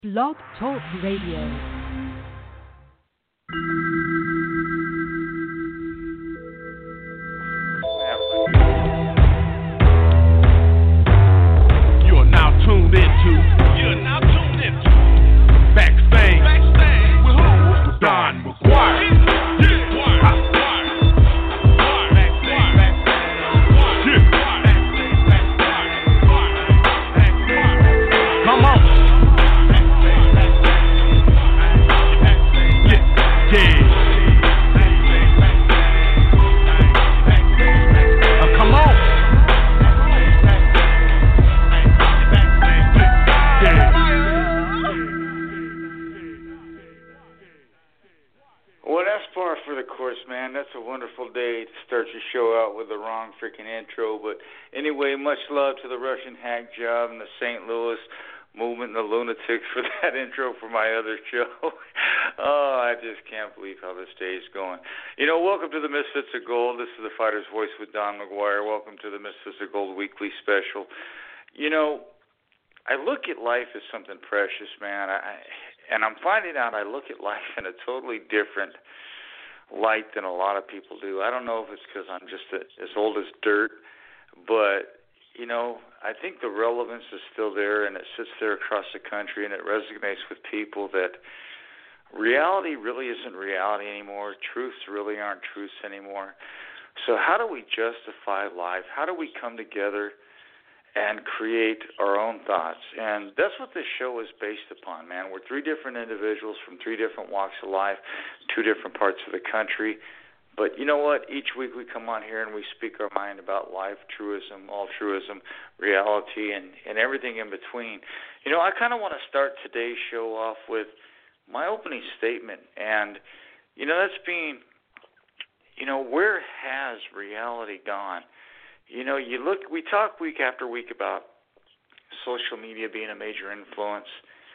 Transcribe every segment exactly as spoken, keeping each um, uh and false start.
Blog Talk Radio. Tuned into, you're now tuned into Backstage, Backstage. With who? With Don McGuire. Yeah, yeah. Backstage, Backstage. Yeah. Come on. Yeah, yeah. Uh, come on. Well, that's par for the course, man. That's a wonderful day to start your show out with the wrong freaking intro. But anyway, much love to the Russian hack job and the Saint Louis movement and the lunatics for that intro for my other show. Oh, I just can't believe how this day is going. You know, welcome to the Misfits of Gold. This is the Fighter's Voice with Don McGuire. Welcome to the Misfits of Gold weekly special. You know, I look at life as something precious, man. I, and I'm finding out I look at life in a totally different light than a lot of people do. I don't know if it's because I'm just a, as old as dirt, but, you know, I think the relevance is still there, and it sits there across the country, and it resonates with people that reality really isn't reality anymore. Truths really aren't truths anymore. So how do we justify life? How do we come together and create our own thoughts? And that's what this show is based upon, man. We're three different individuals from three different walks of life, two different parts of the country. But you know what? Each week we come on here and we speak our mind about life, truism, altruism, reality, and, and everything in between. You know, I kind of want to start today's show off with my opening statement. And, you know, that's being, you know, where has reality gone? You know, you look, we talk week after week about social media being a major influence,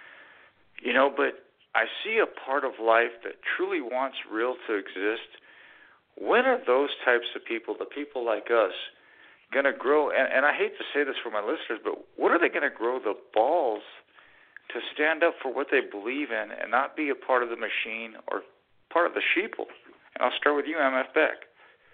you know, but I see a part of life that truly wants real to exist. When are those types of people, the people like us, going to grow? And, and I hate to say this for my listeners, but what are they going to grow the balls to stand up for what they believe in and not be a part of the machine or part of the sheeple? And I'll start with you, M F Beck.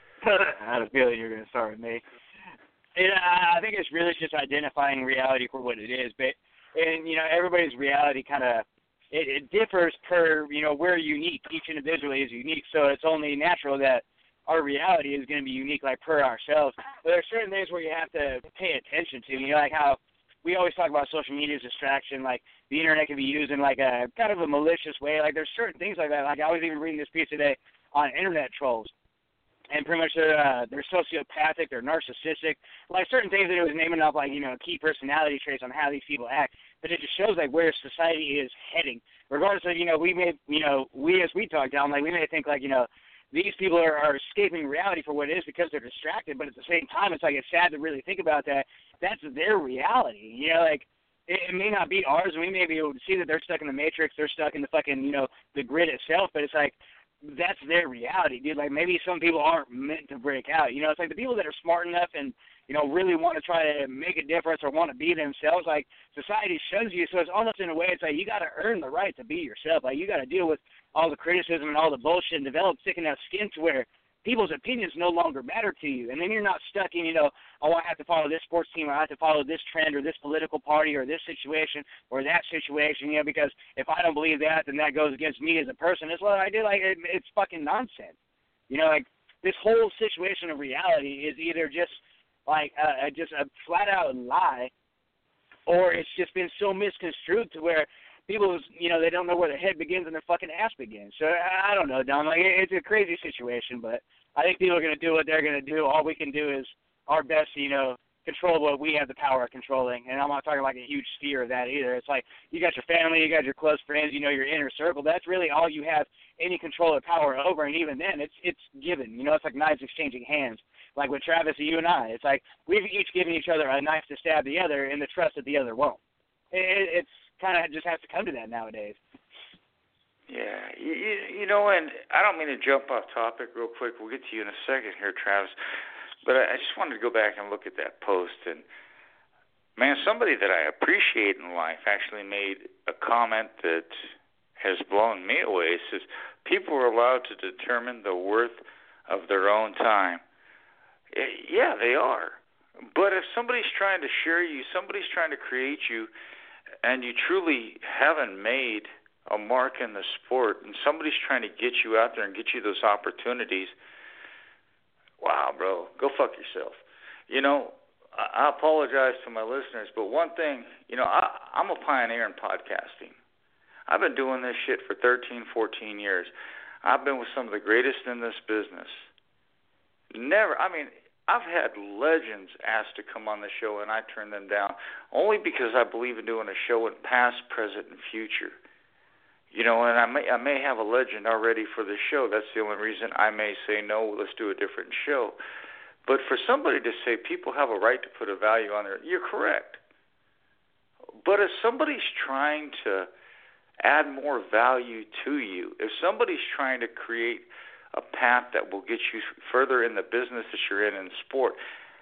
I had a feeling you were going to start with me. It, I think it's really just identifying reality for what it is. But, and, you know, everybody's reality kind of, it, it differs per, you know, we're unique. Each individually is unique, so it's only natural that our reality is going to be unique, like, per ourselves. But there's certain things where you have to pay attention to, you know, like how we always talk about social media as distraction, like the internet can be used in, like, a kind of a malicious way. Like, there's certain things like that. Like, I was even reading this piece today on internet trolls. And pretty much they're, uh, they're sociopathic, they're narcissistic, like certain things that it was naming off, like, you know, key personality traits on how these people act. But it just shows, like, where society is heading. Regardless of, you know, we may, you know, we as we talk down, like, we may think, like, you know, these people are, are escaping reality for what it is because they're distracted. But at the same time, it's like, it's sad to really think about that. That's their reality. You know, like, it, it may not be ours, and we may be able to see that they're stuck in the matrix, they're stuck in the fucking, you know, the grid itself. But it's like, that's their reality, dude. Like, maybe some people aren't meant to break out. You know, it's like the people that are smart enough and, you know, really want to try to make a difference or want to be themselves, like, society shows you. So it's almost in a way, it's like you got to earn the right to be yourself. Like, you got to deal with all the criticism and all the bullshit and develop thick enough skin to where people's opinions no longer matter to you. And then you're not stuck in, you know, oh, I have to follow this sports team, or I have to follow this trend or this political party or this situation or that situation, you know, because if I don't believe that, then that goes against me as a person. It's what I do. Like, it, it's fucking nonsense. You know, like, this whole situation of reality is either just, like, uh, just a flat-out lie, or it's just been so misconstrued to where people, you know, they don't know where their head begins and their fucking ass begins. So I don't know, Don. Like, it's a crazy situation, but I think people are going to do what they're going to do. All we can do is our best, you know, control what we have the power of controlling. And I'm not talking like a huge sphere of that either. It's like you got your family, you got your close friends, you know, your inner circle. That's really all you have any control or power over. And even then, it's it's given. You know, it's like knives exchanging hands. Like with Travis, you and I, it's like we've each given each other a knife to stab the other in the trust that the other won't. It, it's kind of just has to come to that nowadays. Yeah, you, you know, and I don't mean to jump off topic real quick. We'll get to you in a second here, Travis. But I, I just wanted to go back and look at that post. And man, somebody that I appreciate in life actually made a comment that has blown me away. It says, people are allowed to determine the worth of their own time. Yeah, they are. But if somebody's trying to share you, somebody's trying to create you, and you truly haven't made a mark in the sport, and somebody's trying to get you out there and get you those opportunities, wow, bro, go fuck yourself. You know, I apologize to my listeners, but one thing, you know, I, I'm a pioneer in podcasting. I've been doing this shit for thirteen, fourteen years. I've been with some of the greatest in this business. Never, I mean, I've had legends asked to come on the show, and I turned them down, only because I believe in doing a show in past, present, and future. You know, and I may I may have a legend already for the show. That's the only reason I may say, no, let's do a different show. But for somebody to say people have a right to put a value on there, you're correct. But if somebody's trying to add more value to you, if somebody's trying to create a path that will get you further in the business that you're in in sport,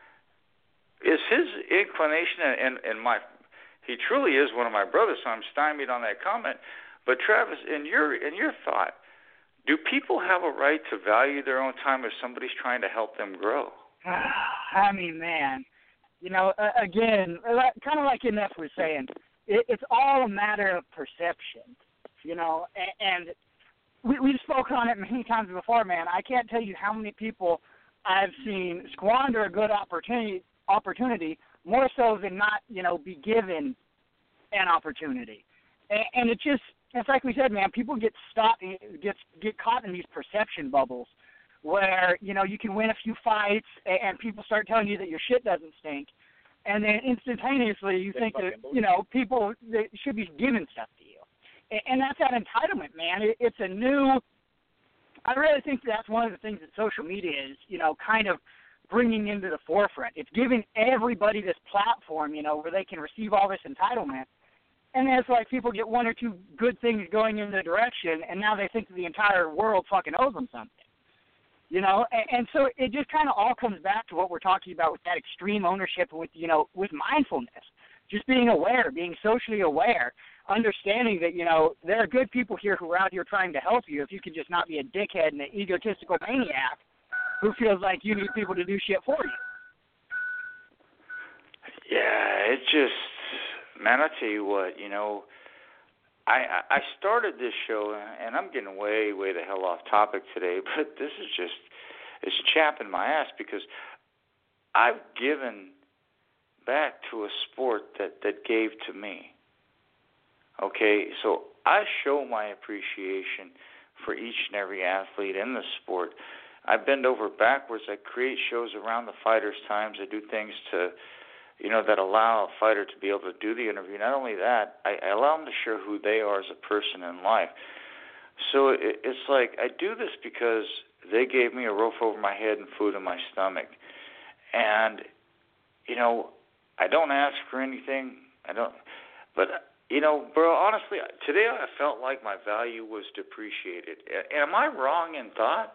is his inclination, and, and my, he truly is one of my brothers, so I'm stymied on that comment. But Travis, in your in your thought, do people have a right to value their own time if somebody's trying to help them grow? I mean, man, you know, uh, again, kind of like Ineff was saying, it, it's all a matter of perception, you know, and, and we, we've spoken on it many times before, man. I can't tell you how many people I've seen squander a good opportunity, opportunity more so than not, you know, be given an opportunity. And, and it just, it's like we said, man, people get stopped, get, get caught in these perception bubbles where, you know, you can win a few fights and people start telling you that your shit doesn't stink. And then instantaneously you think that, you know, people that should be giving stuff to you. And, and that's that entitlement, man. It, it's a new, I really think that's one of the things that social media is, you know, kind of bringing into the forefront. It's giving everybody this platform, you know, where they can receive all this entitlement. And then it's like people get one or two good things going in the direction, and now they think that the entire world fucking owes them something. You know, and, and so it just kind of all comes back to what we're talking about with that extreme ownership, with, you know, with mindfulness, just being aware, being socially aware, understanding that, you know, there are good people here who are out here trying to help you if you can just not be a dickhead and an egotistical maniac who feels like you need people to do shit for you. Yeah, it just, man, I'll tell you what, you know, I, I started this show, and I'm getting way, way the hell off topic today, but this is just, it's chapping my ass because I've given back to a sport that, that gave to me. Okay, so I show my appreciation for each and every athlete in the sport. I bend over backwards. I create shows around the fighters' times. I do things to, you know, that allow a fighter to be able to do the interview. Not only that, I, I allow them to share who they are as a person in life. So it, it's like I do this because they gave me a roof over my head and food in my stomach. And, you know, I don't ask for anything. I don't, but, you know, bro, honestly, today I felt like my value was depreciated. Am I wrong in thought?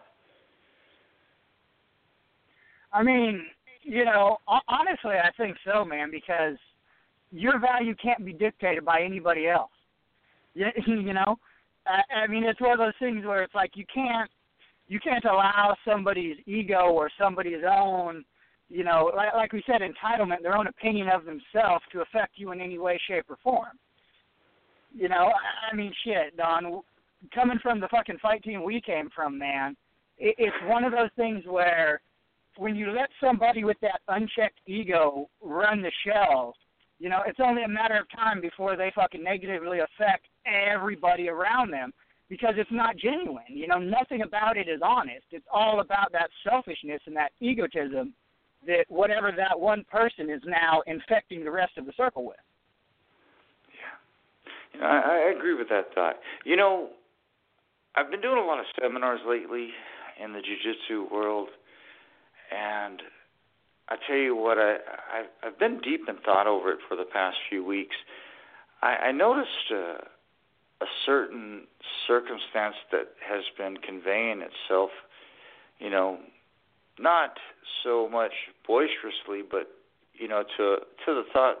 I mean, you know, honestly, I think so, man, because your value can't be dictated by anybody else. You, you know, I, I mean, it's one of those things where it's like you can't, you can't allow somebody's ego or somebody's own, you know, like, like we said, entitlement, their own opinion of themselves to affect you in any way, shape, or form. You know, I, I mean, shit, Don, coming from the fucking fight team we came from, man, it, it's one of those things where when you let somebody with that unchecked ego run the show, you know, it's only a matter of time before they fucking negatively affect everybody around them because it's not genuine. You know, nothing about it is honest. It's all about that selfishness and that egotism that whatever that one person is now infecting the rest of the circle with. Yeah. You know, I, I agree with that thought. You know, I've been doing a lot of seminars lately in the jiu-jitsu world, and I tell you what, I, I've, I've been deep in thought over it for the past few weeks. I, I noticed uh, a certain circumstance that has been conveying itself, you know, not so much boisterously, but, you know, to to the thought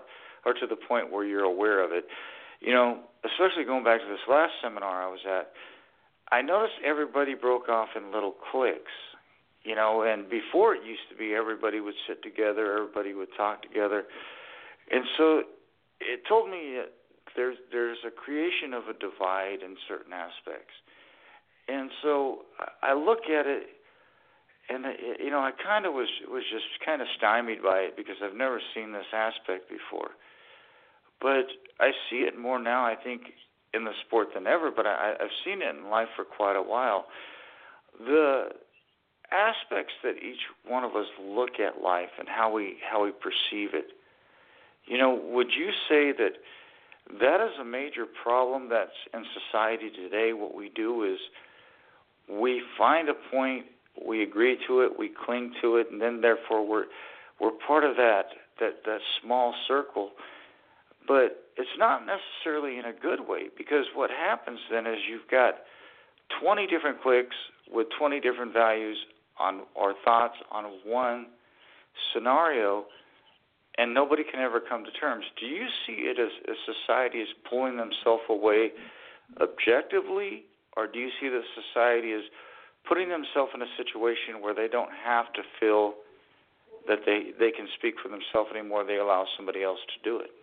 or to the point where you're aware of it. You know, especially going back to this last seminar I was at, I noticed everybody broke off in little cliques. You know, and before it used to be everybody would sit together, everybody would talk together. And so it told me that there's there's a creation of a divide in certain aspects. And so I look at it, and it, you know, I kind of was was just kind of stymied by it because I've never seen this aspect before. But I see it more now, I think, in the sport than ever. But I, I've seen it in life for quite a while. The aspects that each one of us look at life and how we how we perceive it. You know, would you say that that is a major problem that's in society today? What we do is we find a point, we agree to it, we cling to it, and then therefore we're we're part of that that, that small circle. But it's not necessarily in a good way, because what happens then is you've got twenty different cliques with twenty different values on or thoughts on one scenario, and nobody can ever come to terms. Do you see it as, as society is pulling themselves away objectively, or do you see that society is putting themselves in a situation where they don't have to feel that they, they can speak for themselves anymore, they allow somebody else to do it?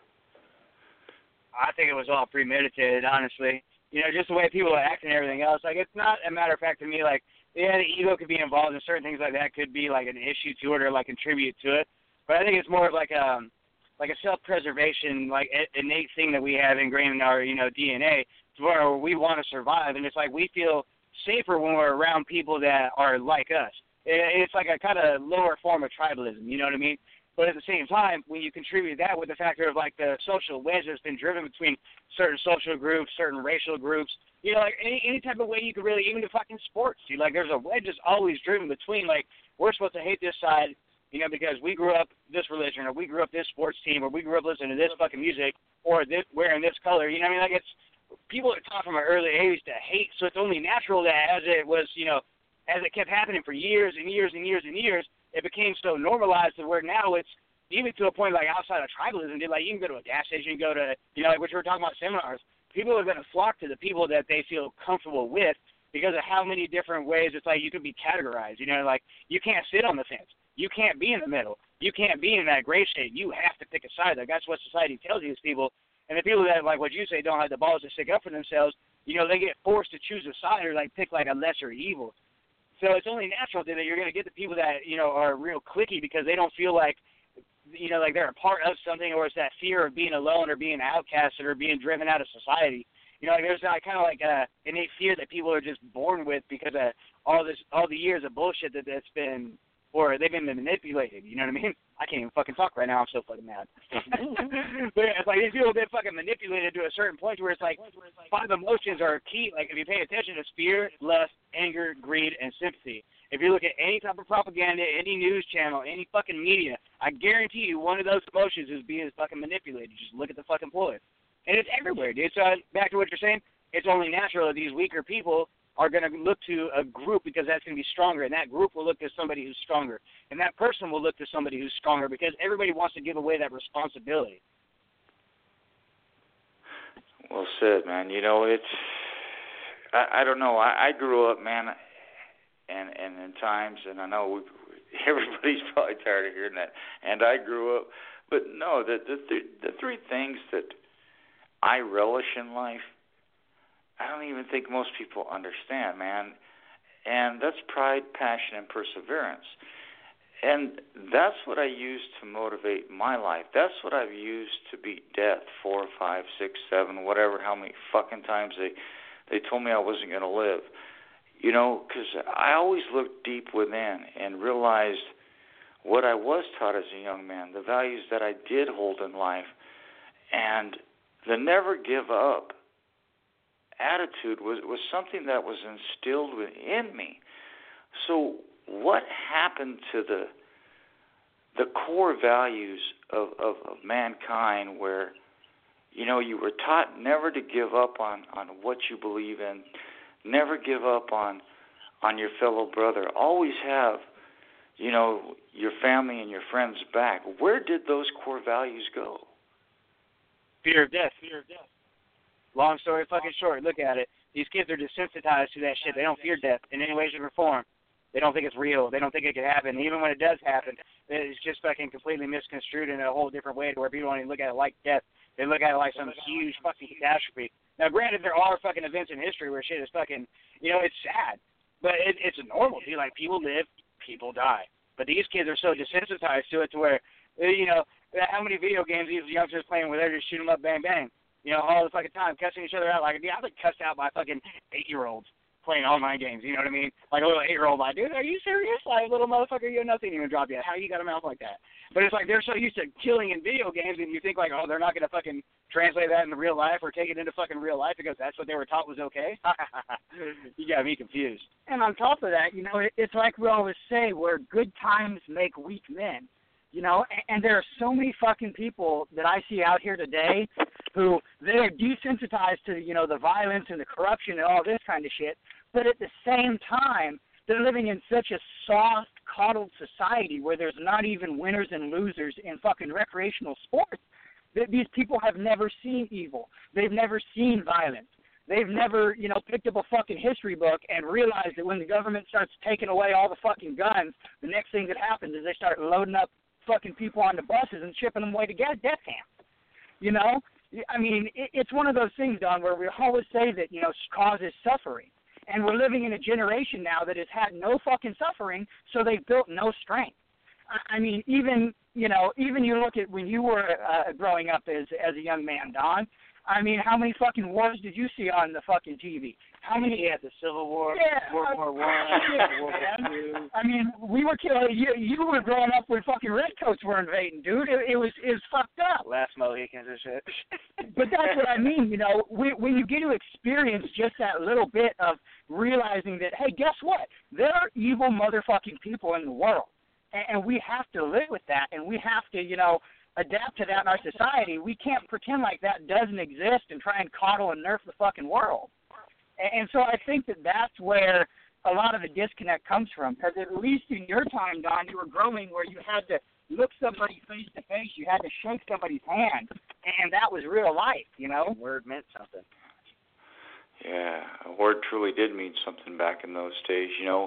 I think it was all premeditated, honestly. You know, just the way people are acting and everything else. Like, it's not a matter of fact to me, like, yeah, the ego could be involved in certain things like that, could be like an issue to it or like contribute to it. But I think it's more of like a, like a self-preservation, like innate thing that we have ingrained in our, you know, D N A, to where we want to survive. And it's like we feel safer when we're around people that are like us. It's like a kind of lower form of tribalism, you know what I mean? But at the same time, when you contribute that with the factor of like the social wedge that's been driven between certain social groups, certain racial groups, you know, like any any type of way you could really, even to fucking sports, dude. Like there's a wedge that's always driven between, like, we're supposed to hate this side, you know, because we grew up this religion, or we grew up this sports team, or we grew up listening to this fucking music, or this wearing this color. You know what I mean? Like, it's people are taught from an early age to hate, so it's only natural that as it was, you know, as it kept happening for years and years and years and years, it became so normalized to where now it's even to a point like outside of tribalism, dude, like you can go to a gas station, you can go to, you know, like what you were talking about, seminars. People are going to flock to the people that they feel comfortable with because of how many different ways it's like you could be categorized. You know, like you can't sit on the fence. You can't be in the middle. You can't be in that gray shade. You have to pick a side. Like that's what society tells these people. And the people that, like what you say, don't have the balls to stick up for themselves, you know, they get forced to choose a side or like pick like a lesser evil. So it's only natural that you're going to get the people that, you know, are real cliquey because they don't feel like, you know, like they're a part of something, or it's that fear of being alone or being outcasted or being driven out of society. You know, like there's that kind of like a innate fear that people are just born with because of all this, all the years of bullshit that that's been, or they've been manipulated. You know what I mean? I can't even fucking talk right now. I'm so fucking mad. But it's like these people have been fucking manipulated to a certain point where it's like five emotions are key. Like if you pay attention to fear, lust, anger, greed, and sympathy. If you look at any type of propaganda, any news channel, any fucking media, I guarantee you one of those emotions is being fucking manipulated. Just look at the fucking ploy. And it's everywhere, dude. So back to what you're saying, it's only natural that these weaker people are going to look to a group because that's going to be stronger, and that group will look to somebody who's stronger, and that person will look to somebody who's stronger because everybody wants to give away that responsibility. Well said, man. You know, it's, I, I don't know. I, I grew up, man, and, and in times, and I know we, everybody's probably tired of hearing that, and I grew up, but no, the, the, the, the three things that I relish in life, I don't even think most people understand, man. And that's pride, passion, and perseverance. And that's what I use to motivate my life. That's what I've used to beat death four, five, six, seven, whatever, how many fucking times they, they told me I wasn't going to live. You know, because I always looked deep within and realized what I was taught as a young man, the values that I did hold in life, and the never give up attitude was, was something that was instilled within me. So what happened to the the core values of, of, of mankind where, you know, you were taught never to give up on, on what you believe in, never give up on on your fellow brother, always have, you know, your family and your friends back. Where did those core values go? Fear of death. Fear of death. Long story fucking short. Look at it. These kids are desensitized to that shit. They don't fear death in any way, shape, or form. They don't think it's real. They don't think it could happen. Even when it does happen, it's just fucking completely misconstrued in a whole different way to where people don't even look at it like death. They look at it like some huge fucking catastrophe. Now, granted, there are fucking events in history where shit is fucking, you know, it's sad. But it, it's normal, dude. Like, people live, people die. But these kids are so desensitized to it to where, you know, how many video games these youngsters playing where they're just shooting them up, bang, bang. You know, all the fucking time, cussing each other out. Like, dude, I've been cussed out by fucking eight-year-olds playing online games, you know what I mean? Like a little eight-year-old, like, dude, are you serious? Like, little motherfucker, you have nothing even dropped yet. How you got a mouth like that? But it's like they're so used to killing in video games, and you think, like, oh, they're not going to fucking translate that into real life or take it into fucking real life because that's what they were taught was okay? You got me confused. And on top of that, you know, it, it's like we always say, where good times make weak men. You know, and, and there are so many fucking people that I see out here today who they're desensitized to, you know, the violence and the corruption and all this kind of shit, but at the same time, they're living in such a soft, coddled society where there's not even winners and losers in fucking recreational sports. That these people have never seen evil. They've never seen violence. They've never, you know, picked up a fucking history book and realized that when the government starts taking away all the fucking guns, the next thing that happens is they start loading up fucking people on the buses and shipping them away to death camps. You know? I mean, it, it's one of those things, Don, where we always say that, you know, causes suffering. And we're living in a generation now that has had no fucking suffering, so they've built no strength. I, I mean, even, you know, even you look at when you were uh, growing up as as a young man, Don, I mean, how many fucking wars did you see on the fucking T V? How many? Yeah, the Civil War, yeah, World War One, yeah, World War Two. I mean, we were killing. You, you were growing up when fucking redcoats were invading, dude. It, it was it was fucked up. Last Mohicans and shit. But that's what I mean. You know, when, when you get to experience just that little bit of realizing that, hey, guess what? There are evil motherfucking people in the world, and, and we have to live with that, and we have to, you know, adapt to that in our society. We can't pretend like that doesn't exist and try and coddle and nerf the fucking world. And, and so I think that that's where a lot of the disconnect comes from, because at least in your time, Don, you were growing where you had to look somebody face to face, you had to shake somebody's hand, and that was real life, you know? Word meant something. Yeah, a word truly did mean something back in those days, you know.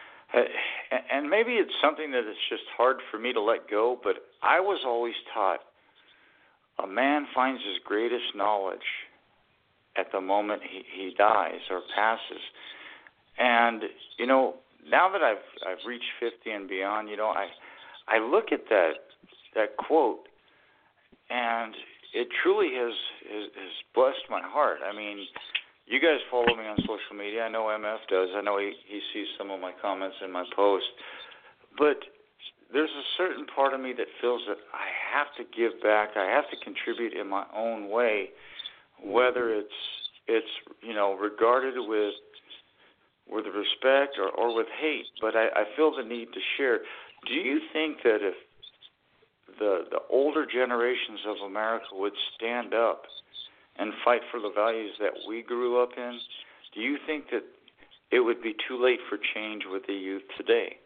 And maybe it's something that it's just hard for me to let go, but I was always taught a man finds his greatest knowledge at the moment he, he dies or passes. And, you know, now that I've I've reached fifty and beyond, you know, I I look at that that quote, and it truly has, has, has blessed my heart. I mean, you guys follow me on social media. I know M F does. I know he, he sees some of my comments in my post. But there's a certain part of me that feels that I have to give back. I have to contribute in my own way, whether it's, it's you know, regarded with with respect or, or with hate. But I, I feel the need to share. Do you think that if the the older generations of America would stand up and fight for the values that we grew up in, do you think that it would be too late for change with the youth today?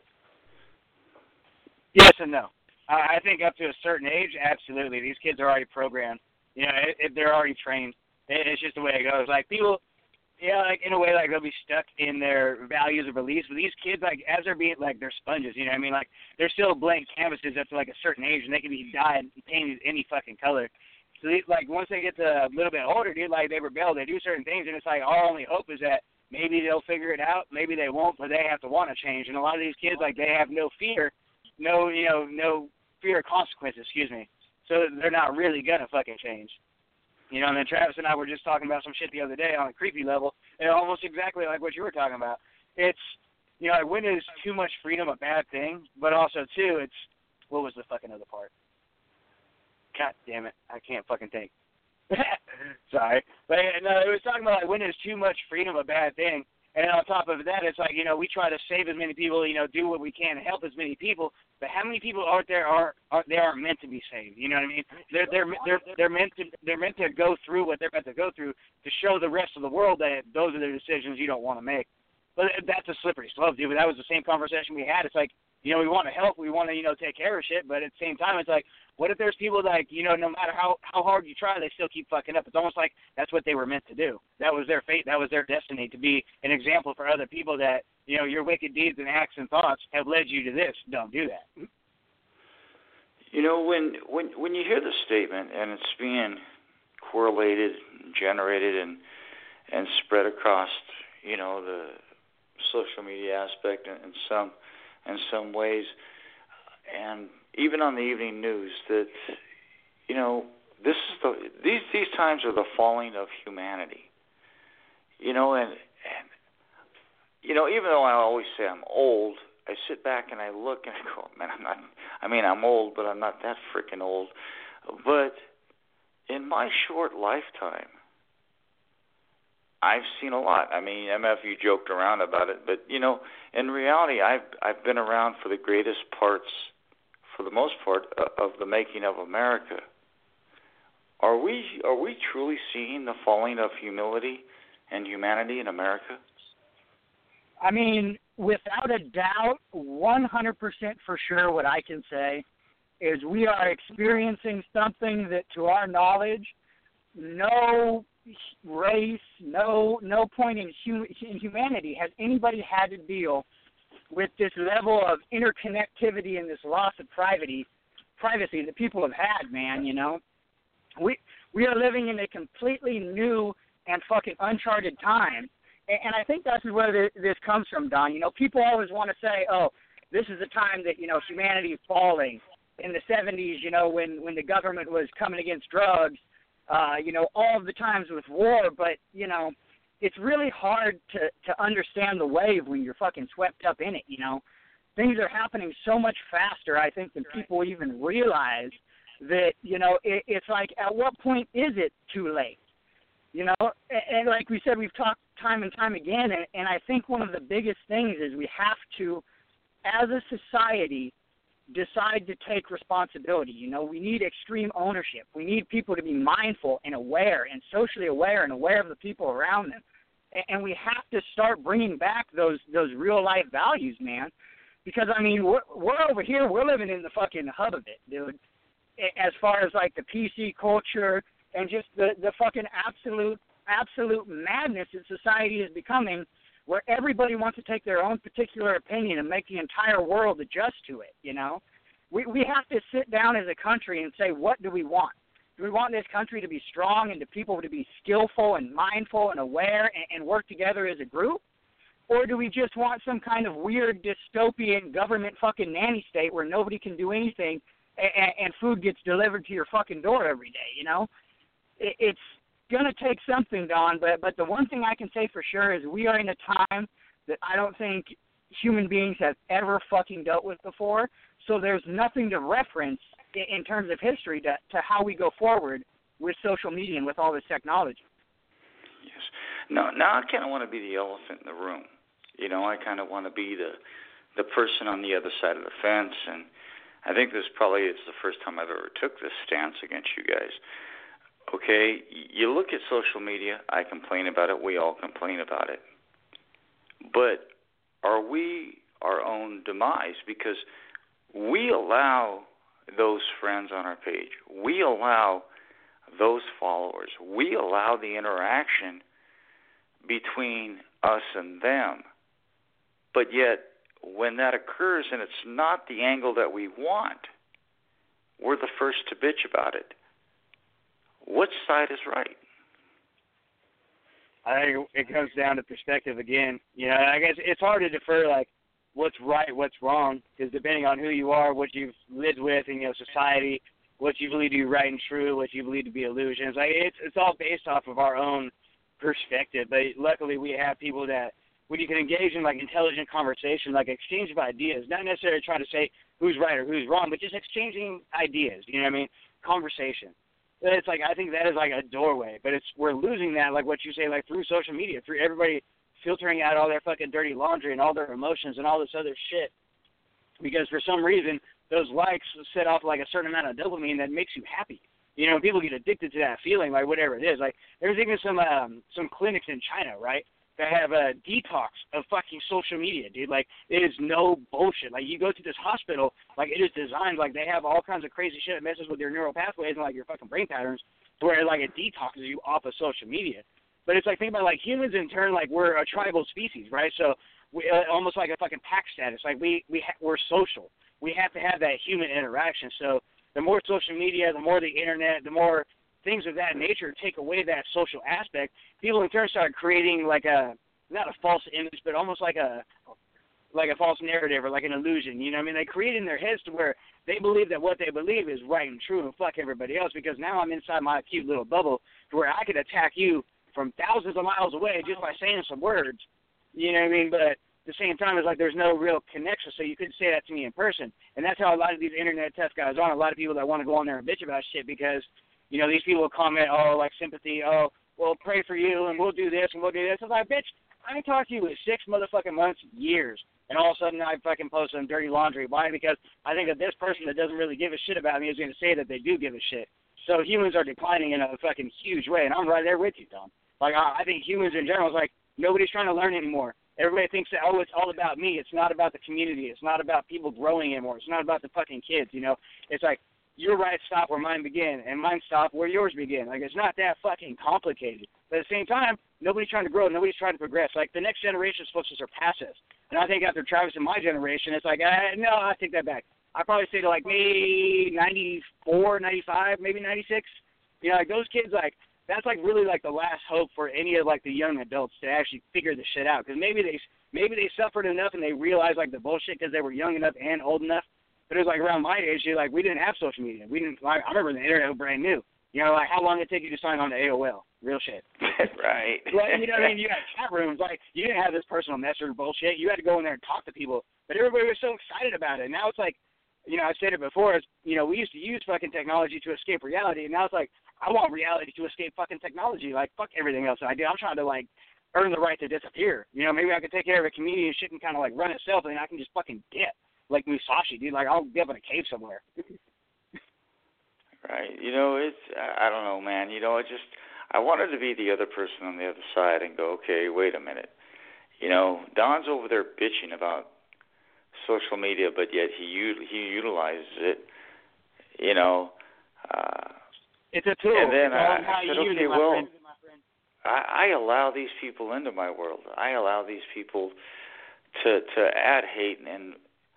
Yes and no. I think up to a certain age, absolutely. These kids are already programmed. You know, it, it, they're already trained. It, it's just the way it goes. Like, people, yeah, like, in a way, like, they'll be stuck in their values or beliefs. But these kids, like, as they're being, like, they're sponges, you know what I mean? Like, they're still blank canvases up to, like, a certain age, and they can be dyed and painted any fucking color. So, they, like, once they get to a little bit older, dude, like, they rebel, they do certain things, and it's like our only hope is that maybe they'll figure it out, maybe they won't, but they have to want to change. And a lot of these kids, like, they have no fear, no, you know, no fear of consequences, excuse me. So they're not really going to fucking change. You know, and then Travis and I were just talking about some shit the other day on a creepy level, and almost exactly like what you were talking about. It's, you know, like, when is too much freedom a bad thing? But also, too, it's, what was the fucking other part? God damn it, I can't fucking think. Sorry. But no, it was talking about, like, when is too much freedom a bad thing? And on top of that, it's like, you know, we try to save as many people, you know, do what we can to help as many people. But how many people out there are, are they aren't meant to be saved? You know what I mean? They're they're they're they're meant to they're meant to go through what they're meant to go through to show the rest of the world that those are the decisions you don't want to make. But that's a slippery slope, dude. But that was the same conversation we had. It's like, you know, we want to help, we want to, you know, take care of shit, but at the same time, it's like, what if there's people like, you know, no matter how, how hard you try, they still keep fucking up. It's almost like that's what they were meant to do. That was their fate. That was their destiny, to be an example for other people that, you know, your wicked deeds and acts and thoughts have led you to this. Don't do that. You know, when when when you hear the statement and it's being correlated, generated, and and spread across, you know, the social media aspect in, in some in some ways, and even on the evening news, that, you know, this is the these these times are the falling of humanity. You know, and and you know, even though I always say I'm old, I sit back and I look and I go, man, I'm not. I mean, I'm old, but I'm not that freaking old. But in my short lifetime, I've seen a lot. I mean, M F, you joked around about it, but you know, in reality, I've I've been around for the greatest parts, for the most part, of the making of America. Are we are we truly seeing the falling of humility and humanity in America? I mean, without a doubt, one hundred percent for sure, what I can say is we are experiencing something that, to our knowledge, no race, no no point in, hum, in humanity has anybody had to deal with this level of interconnectivity and this loss of privacy, privacy that people have had, man, you know. We we are living in a completely new and fucking uncharted time. And I think that's where this comes from, Don. You know, people always want to say, oh, this is the time that, you know, humanity is falling. In the seventies, you know, when, when the government was coming against drugs, uh, you know, all of the times with war. But, you know, it's really hard to, to understand the wave when you're fucking swept up in it, you know. Things are happening so much faster, I think, than people even realize that, you know, it, it's like, at what point is it too late? You know, and, and like we said, we've talked time and time again, and, and I think one of the biggest things is we have to, as a society, decide to take responsibility. You know, we need extreme ownership. We need people to be mindful and aware and socially aware and aware of the people around them. And, and we have to start bringing back those those real-life values, man. Because, I mean, we're, we're over here, we're living in the fucking hub of it, dude, as far as, like, the P C culture and just the, the fucking absolute, absolute madness that society is becoming, where everybody wants to take their own particular opinion and make the entire world adjust to it, you know? We we have to sit down as a country and say, what do we want? Do we want this country to be strong and the people to be skillful and mindful and aware and, and work together as a group? Or do we just want some kind of weird dystopian government fucking nanny state where nobody can do anything and, and food gets delivered to your fucking door every day, you know? It, it's going to take something, Don, but but the one thing I can say for sure is we are in a time that I don't think human beings have ever fucking dealt with before, so there's nothing to reference in, in terms of history to, to how we go forward with social media and with all this technology. Yes. No, now I kind of want to be the elephant in the room. You know, I kind of want to be the the person on the other side of the fence, and I think this probably is the first time I've ever took this stance against you guys. Okay, you look at social media, I complain about it, we all complain about it. But are we our own demise? Because we allow those friends on our page, we allow those followers, we allow the interaction between us and them. But yet, when that occurs and it's not the angle that we want, we're the first to bitch about it. Which side is right? I think it comes down to perspective again. You know, I guess it's hard to defer, like, what's right, what's wrong, because depending on who you are, what you've lived with in, you know, society, what you believe to be right and true, what you believe to be illusions, like, it's it's all based off of our own perspective. But luckily we have people that, when you can engage in, like, intelligent conversation, like exchange of ideas, not necessarily trying to say who's right or who's wrong, but just exchanging ideas, you know what I mean, conversation. It's like, I think that is like a doorway, but it's we're losing that, like what you say, like through social media, through everybody filtering out all their fucking dirty laundry and all their emotions and all this other shit. Because for some reason, those likes set off like a certain amount of dopamine that makes you happy. You know, people get addicted to that feeling, like whatever it is. Like there's even some um, some clinics in China, right, that have a detox of fucking social media, dude. Like, it is no bullshit. Like, you go to this hospital, like, it is designed, like, they have all kinds of crazy shit that messes with your neural pathways and, like, your fucking brain patterns, where, like, it detoxes you off of social media. But it's like, think about, like, humans in turn, like, we're a tribal species, right? So, we, uh, almost like a fucking pack status. Like, we, we ha- we're social. We have to have that human interaction. So, the more social media, the more the internet, the more things of that nature take away that social aspect, people in turn start creating like a, not a false image, but almost like a, like a false narrative or like an illusion, you know what I mean? They create in their heads to where they believe that what they believe is right and true and fuck everybody else, because now I'm inside my cute little bubble to where I could attack you from thousands of miles away just by saying some words, you know what I mean? But at the same time, it's like there's no real connection, so you couldn't say that to me in person. And that's how a lot of these internet tough guys are. A lot of people that want to go on there and bitch about shit because, you know, these people will comment, oh, like sympathy, oh, well, pray for you, and we'll do this, and we'll do this. I was like, bitch, I ain't talked to you in six motherfucking months, years, and all of a sudden I fucking post some dirty laundry. Why? Because I think that this person that doesn't really give a shit about me is going to say that they do give a shit. So humans are declining in a fucking huge way, and I'm right there with you, Tom. Like, I, I think humans in general is like, nobody's trying to learn anymore. Everybody thinks that, oh, it's all about me. It's not about the community. It's not about people growing anymore. It's not about the fucking kids, you know. It's like, your rights stop where mine begin, and mine stop where yours begin. Like, it's not that fucking complicated. But at the same time, nobody's trying to grow. Nobody's trying to progress. Like, the next generation is supposed to surpass us. And I think after Travis and my generation, it's like, uh, no, I take that back. I'd probably say to, like, maybe ninety-four, ninety-five, maybe ninety-six. You know, like, those kids, like, that's, like, really, like, the last hope for any of, like, the young adults to actually figure this shit out. Because maybe they, maybe they suffered enough and they realized, like, the bullshit because they were young enough and old enough. But it was like around my age, like, we didn't have social media. We didn't. Like, I remember the internet was brand new. You know, like how long did it take you to sign on to A O L? Real shit. Right. Like, you know what I mean? You had chat rooms. Like, you didn't have this personal messenger bullshit. You had to go in there and talk to people. But everybody was so excited about it. Now it's like, you know, I said it before. It's, you know, we used to use fucking technology to escape reality, and now it's like I want reality to escape fucking technology. Like, fuck everything else I do. I'm trying to like earn the right to disappear. You know, maybe I could take care of a community and shit and kind of like run itself, and then I can just fucking dip. Like Musashi, dude. Like, I'll be up in a cave somewhere. Right. You know, it's, I don't know, man. You know, I just, I wanted to be the other person on the other side and go, okay, wait a minute. You know, Don's over there bitching about social media, but yet he he utilizes it, you know. Uh, it's a tool. And then it's I, I said, okay, well, I, I allow these people into my world. I allow these people to, to add hate and,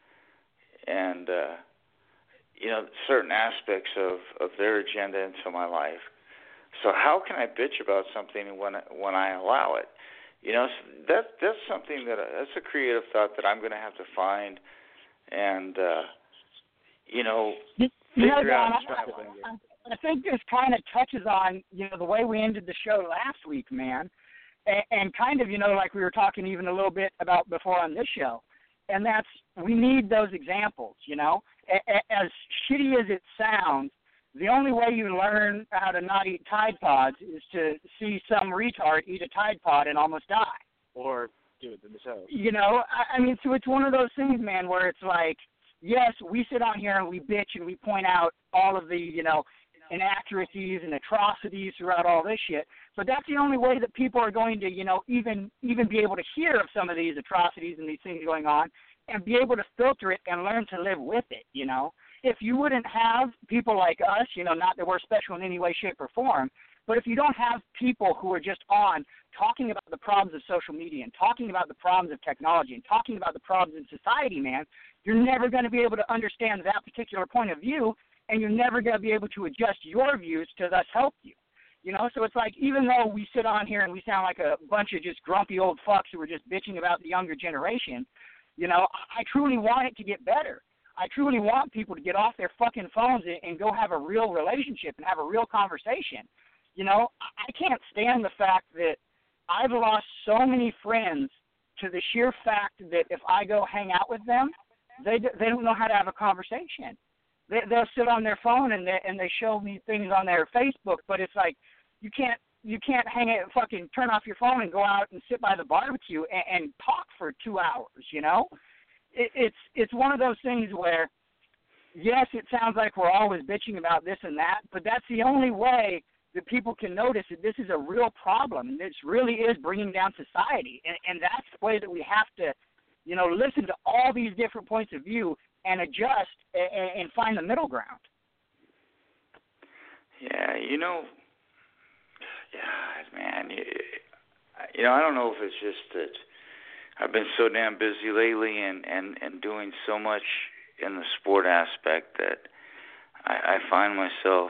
and uh, you know, certain aspects of, of their agenda into my life. So how can I bitch about something when when I allow it? You know, that that's something that that's a creative thought that I'm going to have to find, and uh, you know, you figure know, Don, out. I, I think this kind of touches on, you know, the way we ended the show last week, man, and, and kind of, you know, like we were talking even a little bit about before on this show. And that's, we need those examples, you know. As shitty as it sounds, the only way you learn how to not eat Tide Pods is to see some retard eat a Tide Pod and almost die. Or do it themselves. You know, I, I mean, so it's one of those things, man, where it's like, yes, we sit on here and we bitch and we point out all of the, you know, inaccuracies and atrocities throughout all this shit. But that's the only way that people are going to, you know, even even be able to hear of some of these atrocities and these things going on and be able to filter it and learn to live with it, you know. If you wouldn't have people like us, you know, not that we're special in any way, shape, or form, but if you don't have people who are just on talking about the problems of social media and talking about the problems of technology and talking about the problems in society, man, you're never going to be able to understand that particular point of view, and you're never going to be able to adjust your views to thus help you. You know, so it's like, even though we sit on here and we sound like a bunch of just grumpy old fucks who are just bitching about the younger generation, you know, I truly want it to get better. I truly want people to get off their fucking phones and, and go have a real relationship and have a real conversation. You know, I can't stand the fact that I've lost so many friends to the sheer fact that if I go hang out with them, they they don't know how to have a conversation. They, they'll sit on their phone and they and they show me things on their Facebook, but it's like you can't you can't hang it, fucking turn off your phone and go out and sit by the barbecue and, and talk for two hours. You know, it, it's it's one of those things where, yes, it sounds like we're always bitching about this and that, but that's the only way that people can notice that this is a real problem, and this really is bringing down society. And, and that's the way that we have to, you know, listen to all these different points of view and adjust and, and find the middle ground. Yeah, you know, yeah, man, you, you know, I don't know if it's just that I've been so damn busy lately and, and, and doing so much in the sport aspect that I, I find myself,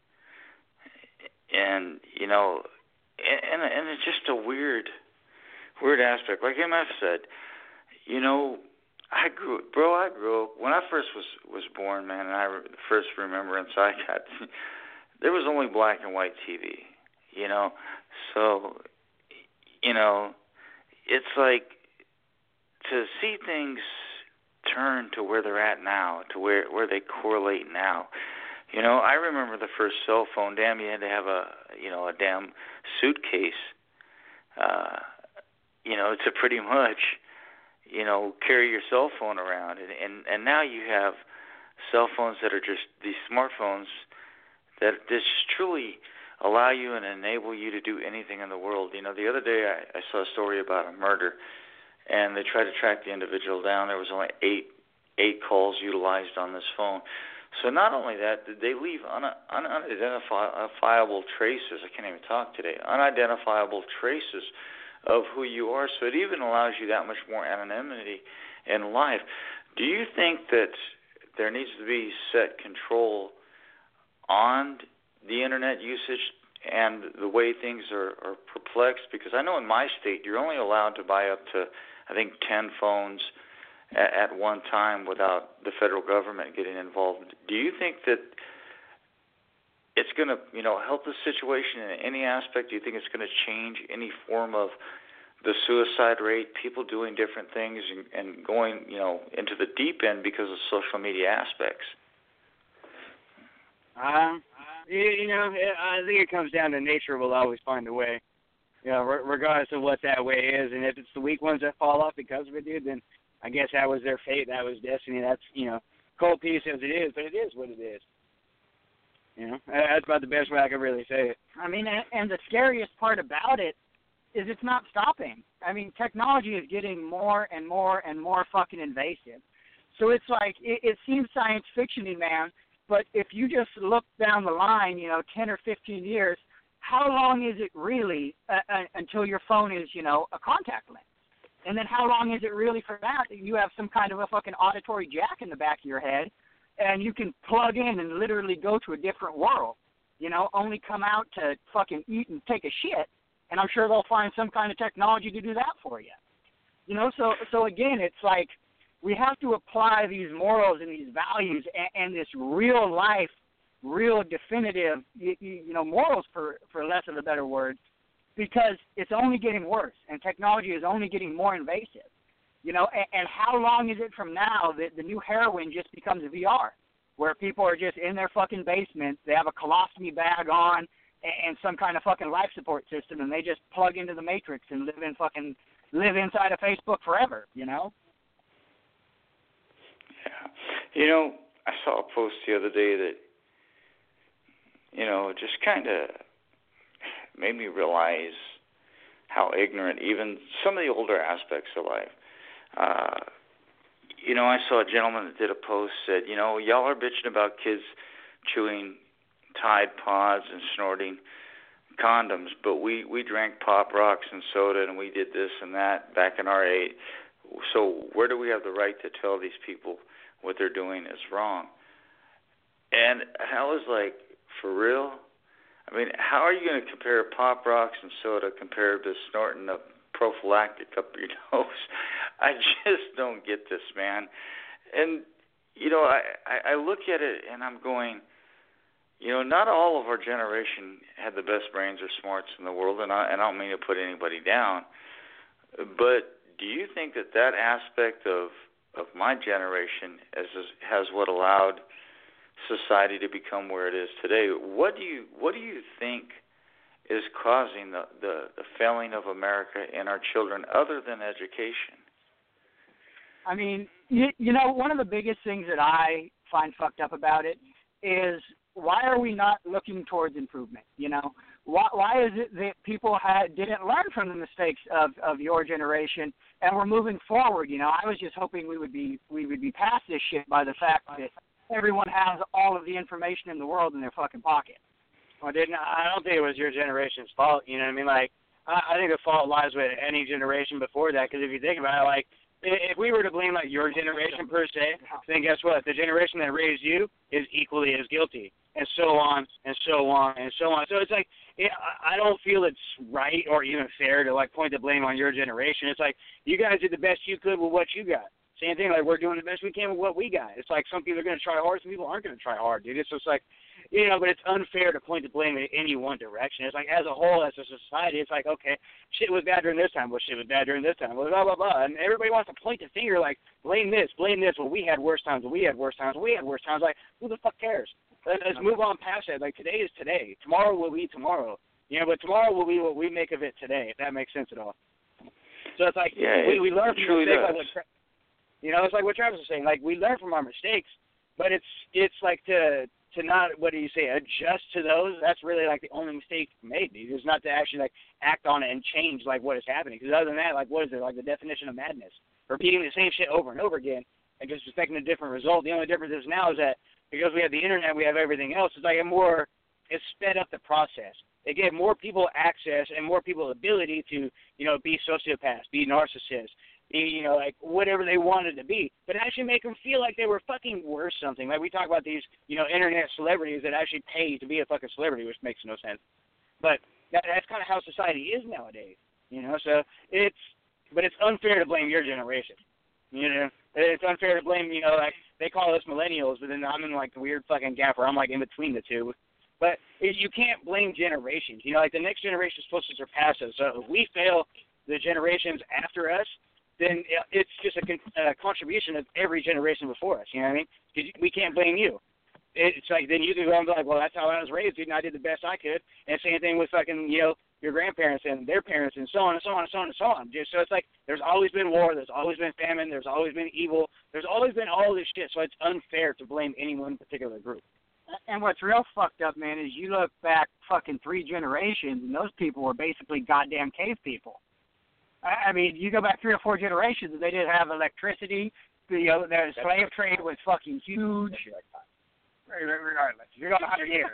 and you know, and and it's just a weird, weird aspect. Like M F said, you know, I grew, bro. I grew up when I first was was born, man. And I re, first remembrance I got, there was only black and white T V, you know. So, you know, it's like to see things turn to where they're at now, to where where they correlate now. You know, I remember the first cell phone. Damn, you had to have a you know a damn suitcase. Uh, you know, to pretty much you know carry your cell phone around, and and, and now you have cell phones that are just these smartphones that just truly allow you and enable you to do anything in the world. You know, the other day I, I saw a story about a murder, and they tried to track the individual down. There was only eight eight calls utilized on this phone. So not only that, did they leave un, un, unidentifiable traces. I can't even talk today. Unidentifiable traces of who you are. So it even allows you that much more anonymity in life. Do you think that there needs to be set control on the internet usage and the way things are, are perplexed? Because I know in my state you're only allowed to buy up to, I think, ten phones at, at one time without the federal government getting involved. Do you think that it's going to, you know, help the situation in any aspect? Do you think it's going to change any form of the suicide rate, people doing different things and, and going, you know, into the deep end because of social media aspects? Um, you, you know, I think it comes down to nature will always find a way. You know, regardless of what that way is, and if it's the weak ones that fall off because of it, dude, then I guess that was their fate, that was destiny. That's, you know, cold piece as it is, but it is what it is. You know, that's about the best way I can really say it. I mean, and, and the scariest part about it is it's not stopping. I mean, technology is getting more and more and more fucking invasive. So it's like, it, it seems science fiction-y, man, but if you just look down the line, you know, ten or fifteen years, how long is it really uh, uh, until your phone is, you know, a contact lens? And then how long is it really for that? You have some kind of a fucking auditory jack in the back of your head, and you can plug in and literally go to a different world, you know, only come out to fucking eat and take a shit, and I'm sure they'll find some kind of technology to do that for you. You know, so so again, it's like we have to apply these morals and these values and, and this real life, real definitive, you, you know, morals for, for less of a better word, because it's only getting worse, and technology is only getting more invasive. You know, and, and how long is it from now that the new heroin just becomes V R, where people are just in their fucking basements, they have a colostomy bag on and, and some kind of fucking life support system, and they just plug into the Matrix and live in fucking live inside of Facebook forever, you know? Yeah. You know, I saw a post the other day that, you know, just kind of made me realize how ignorant even some of the older aspects of life. Uh, you know, I saw a gentleman that did a post said, you know, y'all are bitching about kids chewing Tide Pods and snorting condoms, but we, we drank Pop Rocks and soda and we did this and that back in our age. So where do we have the right to tell these people what they're doing is wrong? And I was like, for real? I mean, how are you going to compare Pop Rocks and soda compared to snorting a prophylactic up your nose? I just don't get this, man. And, you know, I, I, I look at it and I'm going, you know, not all of our generation had the best brains or smarts in the world, and I, and I don't mean to put anybody down, but do you think that that aspect of, of my generation has, has what allowed society to become where it is today? What do you what do you think is causing the, the, the failing of America and our children other than education? I mean, you, you know, one of the biggest things that I find fucked up about it is why are we not looking towards improvement? You know, why why is it that people had, didn't learn from the mistakes of, of your generation and we're moving forward? You know, I was just hoping we would be we would be past this shit by the fact that everyone has all of the information in the world in their fucking pocket. Well, didn't I don't think it was your generation's fault. You know what I mean? Like, I, I think the fault lies with any generation before that. Because if you think about it, like, if we were to blame like your generation per se, then guess what? The generation that raised you is equally as guilty, and so on and so on and so on. So it's like, it, I don't feel it's right or even fair to like point the blame on your generation. It's like, you guys did the best you could with what you got. Same thing, like we're doing the best we can with what we got. It's like some people are going to try hard, some people aren't going to try hard, dude. It's just like, you know, but it's unfair to point the blame in any one direction. It's like, as a whole, as a society, it's like, okay, shit was bad during this time, well, shit was bad during this time, blah, blah, blah, blah. And everybody wants to point the finger, like, blame this, blame this. Well, we had worse times, well, we had worse times, well, we had worse times. Like, who the fuck cares? Let's move on past that. Like, today is today. Tomorrow will be tomorrow. You know, but tomorrow will be what we make of it today, if that makes sense at all. So it's like, yeah, we, it we learn from truly mistakes. does. Like what, you know, it's like what Travis was saying. Like, we learn from our mistakes, but it's it's like to to not, what do you say, adjust to those. That's really like the only mistake made, dude. Is not to actually like act on it and change like what is happening. Because other than that, like, what is it? Like the definition of madness, repeating the same shit over and over again and just expecting a different result. The only difference is now is that because we have the internet, we have everything else. It's like a more, it's sped up the process. It gave more people access and more people ability to, you know, be sociopaths, be narcissists, be, you know, like whatever they wanted to be, but actually make them feel like they were fucking worth something. Like we talk about these, you know, internet celebrities that actually pay to be a fucking celebrity, which makes no sense. But that, that's kind of how society is nowadays, you know. So it's, but it's unfair to blame your generation, you know. It's unfair to blame, you know, like they call us millennials, but then I'm in like the weird fucking gap where I'm like in between the two. But you can't blame generations. You know, like the next generation is supposed to surpass us. So if we fail the generations after us, then it's just a, con- a contribution of every generation before us. You know what I mean? Because we can't blame you. It's like then you can go and be like, well, that's how I was raised, dude, and I did the best I could. And same thing with fucking, you know, your grandparents and their parents and so on and so on and so on and so on. Just, so it's like there's always been war, there's always been famine, there's always been evil, there's always been all this shit. So it's unfair to blame any one particular group. And what's real fucked up, man, is you look back fucking three generations, and those people were basically goddamn cave people. I mean, you go back three or four generations, and they didn't have electricity. You know, the slave trade was fucking huge. Regardless, you're going a hundred years.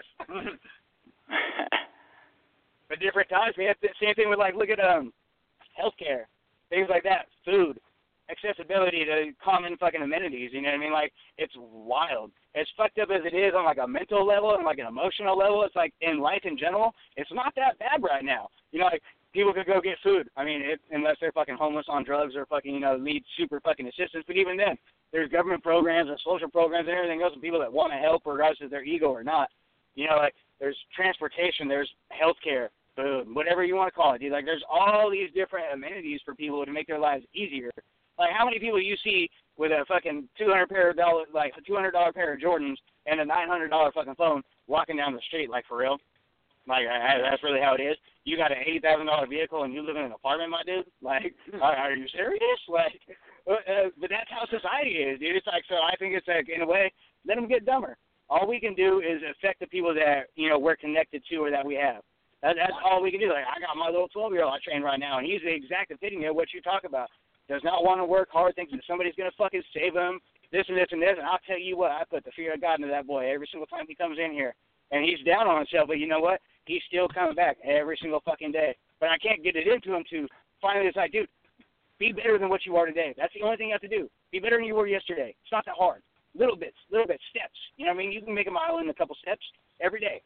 But different times, man. Same thing with like, look at um, healthcare, things like that, food, accessibility to common fucking amenities. You know what I mean? Like, it's wild. As fucked up as it is on like a mental level and like an emotional level, it's like in life in general, it's not that bad right now. You know, like people could go get food. I mean, it, unless they're fucking homeless on drugs or fucking, you know, need super fucking assistance. But even then, there's government programs and social programs and everything else, and people that want to help, regardless of their ego or not. You know, like there's transportation, there's healthcare, food, whatever you want to call it. Dude. Like there's all these different amenities for people to make their lives easier. Like how many people you see with a fucking two hundred pair of dollar, like a two hundred dollar pair of Jordans and a nine hundred dollar fucking phone walking down the street, like for real? Like I, that's really how it is. You got an eighty thousand dollar vehicle and you live in an apartment, my dude. Like, are, are you serious? Like, uh, but that's how society is, dude. It's like, so I think it's like in a way, let them get dumber. All we can do is affect the people that you know we're connected to or that we have. That, that's all we can do. Like I got my little twelve year old I train right now, and he's the exact epitome of what you talk about. Does not want to work hard, thinks that somebody's going to fucking save him, this and this and this. And I'll tell you what, I put the fear of God into that boy every single time he comes in here. And he's down on himself, but you know what? He's still coming back every single fucking day. But I can't get it into him to finally decide, dude, be better than what you are today. That's the only thing you have to do. Be better than you were yesterday. It's not that hard. Little bits, little bits, steps. You know what I mean? You can make a mile in a couple steps every day.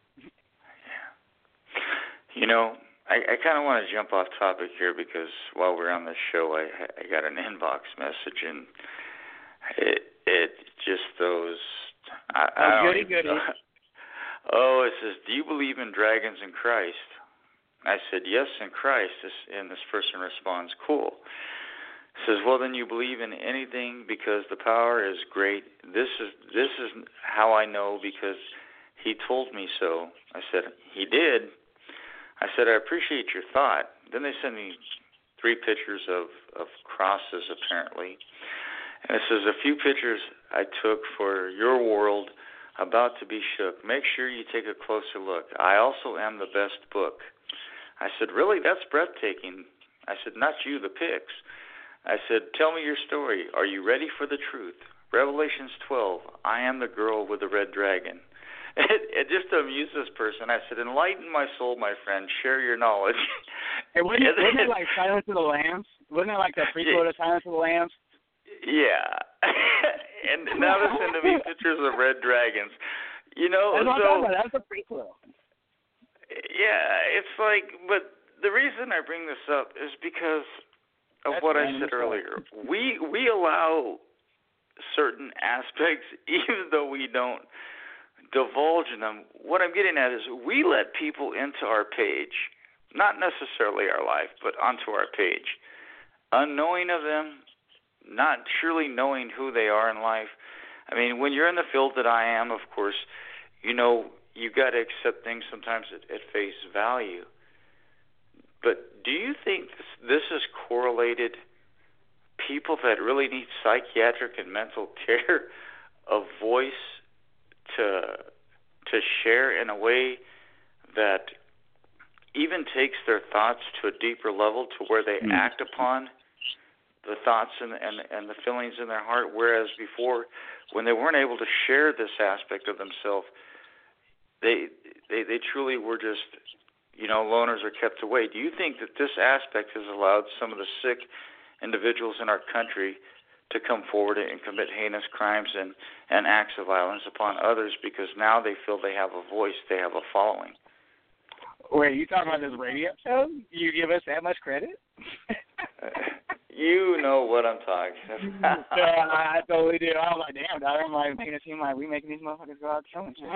You know, I, I kind of want to jump off topic here because while we're on this show, I, I got an inbox message, and it it just those. I, oh, I goody, goody. Oh, it says, do you believe in dragons and Christ? I said, yes, in Christ. This, and this person responds, cool. It says, well, then you believe in anything because the power is great. This is this is how I know because he told me so. I said, he did. I said, I appreciate your thought. Then they sent me three pictures of, of crosses, apparently. And it says, a few pictures I took for your world about to be shook. Make sure you take a closer look. I also am the best book. I said, really? That's breathtaking. I said, not you, the pics. I said, tell me your story. Are you ready for the truth? Revelations twelve, I am the girl with the red dragon. It, it just to amuse this person, I said, enlighten my soul, my friend. Share your knowledge. Hey, wasn't, it, wasn't it like Silence of the Lambs? Wasn't it like the prequel to Silence of the Lambs? Yeah. And now they're sending me pictures of red dragons. You know, That's what so... I'm talking about. That's a prequel. Yeah, it's like, but the reason I bring this up is because of That's what I said stuff. earlier. We we allow certain aspects, even though we don't divulge in them. What I'm getting at is we let people into our page, not necessarily our life, but onto our page, unknowing of them, not surely knowing who they are in life. I mean, when you're in the field that I am, of course, you know, you've got to accept things sometimes at, at face value. But do you think this, this is correlated? People that really need psychiatric and mental care, a voice to to share in a way that even takes their thoughts to a deeper level, to where they mm. act upon the thoughts and, and and the feelings in their heart, whereas before, when they weren't able to share this aspect of themselves, they they they truly were just, you know, loners or kept away. Do you think that this aspect has allowed some of the sick individuals in our country to come forward and commit heinous crimes and, and acts of violence upon others because now they feel they have a voice, they have a following? Wait, you talking about this radio show? You give us that much credit? You know what I'm talking about. Yeah, I, I totally do. I was like, damn, dog. I'm like making it seem like we making these motherfuckers go out killing shit.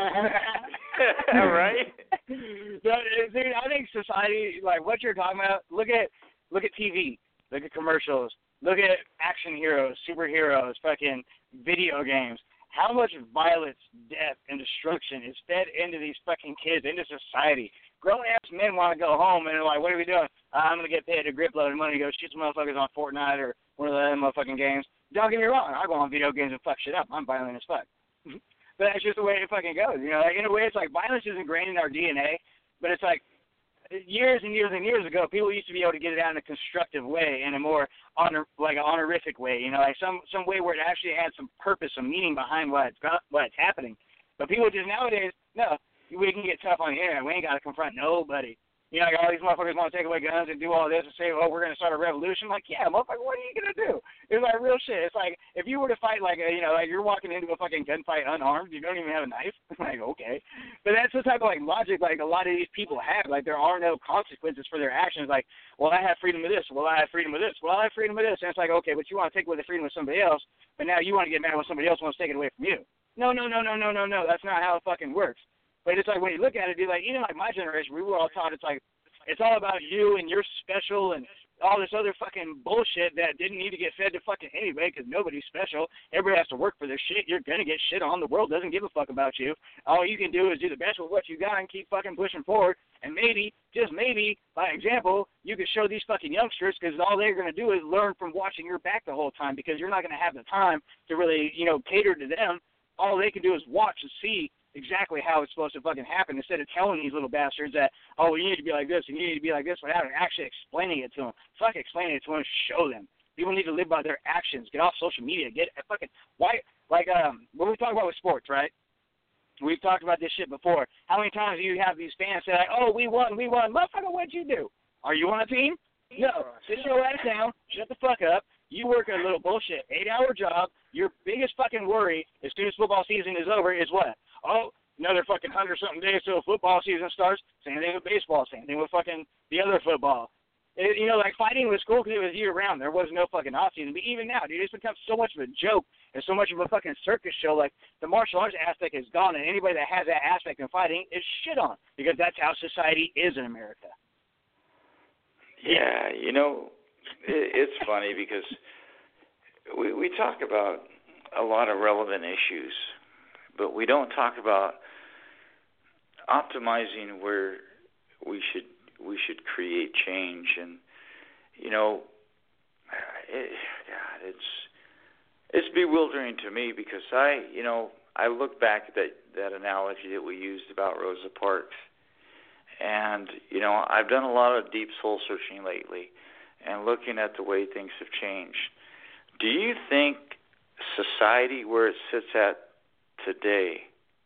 Right? But, dude, I think society, like what you're talking about, look at look at T V, look at commercials, look at action heroes, superheroes, fucking video games. How much violence, death, and destruction is fed into these fucking kids, into society? Grown-ass men want to go home, and they're like, what are we doing? Uh, I'm going to get paid a grip load of money to go shoot some motherfuckers on Fortnite or one of the other motherfucking games. Don't get me wrong. I go on video games and fuck shit up. I'm violent as fuck. But that's just the way it fucking goes. You know, like, in a way, it's like violence is ingrained in our D N A, but it's like years and years and years ago, people used to be able to get it out in a constructive way, in a more honor, like an honorific way, you know, like some some way where it actually had some purpose, some meaning behind what it's got, what it's happening. But people just nowadays, no, we can get tough on the internet. We ain't got to confront nobody. You know, like all these motherfuckers want to take away guns and do all this and say, oh, we're going to start a revolution. Like, yeah, motherfucker, what are you going to do? It's like real shit. It's like if you were to fight, like, a, you know, like you're walking into a fucking gunfight unarmed, you don't even have a knife. Like, okay. But that's the type of, like, logic, like, a lot of these people have. Like, there are no consequences for their actions. Like, well, I have freedom of this. Well, I have freedom of this. Well, I have freedom of this. And it's like, okay, but you want to take away the freedom of somebody else, but now you want to get mad when somebody else wants to take it away from you. No, no, no, no, no, no, no. That's not how it fucking works. But it's like when you look at it, dude, like, even like my generation, we were all taught it's like, it's all about you and you're special and all this other fucking bullshit that didn't need to get fed to fucking anybody because nobody's special. Everybody has to work for their shit. You're going to get shit on. The world doesn't give a fuck about you. All you can do is do the best with what you got and keep fucking pushing forward. And maybe, just maybe, by example, you could show these fucking youngsters because all they're going to do is learn from watching your back the whole time because you're not going to have the time to really, you know, cater to them. All they can do is watch and see exactly how it's supposed to fucking happen instead of telling these little bastards that, oh, well, you need to be like this and you need to be like this without actually explaining it to them. Fuck explaining it to them, show them. People need to live by their actions. Get off social media. Get fucking, why, like, um, what we talk about with sports, right? We've talked about this shit before. How many times do you have these fans say, like, oh, we won, we won. Motherfucker, what'd you do? Are you on a team? No. Sit your ass down. Shut the fuck up. You work a little bullshit eight-hour job. Your biggest fucking worry as soon as football season is over is what? Oh, another fucking hundred-something days till football season starts. Same thing with baseball. Same thing with fucking the other football. It, you know, like fighting was cool because it was year-round. There was no fucking off-season. But even now, dude, it's become so much of a joke and so much of a fucking circus show. Like, the martial arts aspect is gone, and anybody that has that aspect in fighting is shit on because that's how society is in America. Yeah, you know, it, it's funny because we we talk about a lot of relevant issues, but we don't talk about optimizing where we should we should create change. And you know, it, God, it's it's bewildering to me because I, you know, I look back at that, that analogy that we used about Rosa Parks, and, you know, I've done a lot of deep soul searching lately and looking at the way things have changed. Do you think society where it sits at today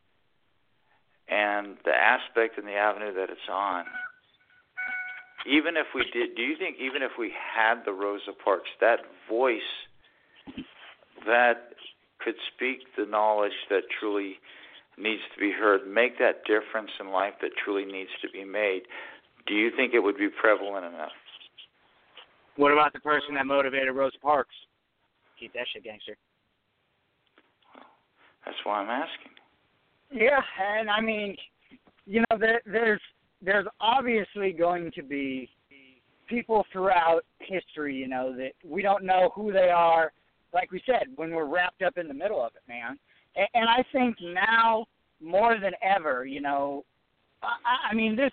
and the aspect and the avenue that it's on, even if we did, do you think even if we had the Rosa Parks, that voice that could speak the knowledge that truly needs to be heard, make that difference in life that truly needs to be made, do you think it would be prevalent enough? What about the person that motivated Rosa Parks? Keep that shit gangster. Well, that's why I'm asking. Yeah, and I mean, you know, there, there's there's obviously going to be people throughout history, you know, that we don't know who they are, like we said, when we're wrapped up in the middle of it, man. And, and I think now more than ever, you know, I, I mean, this,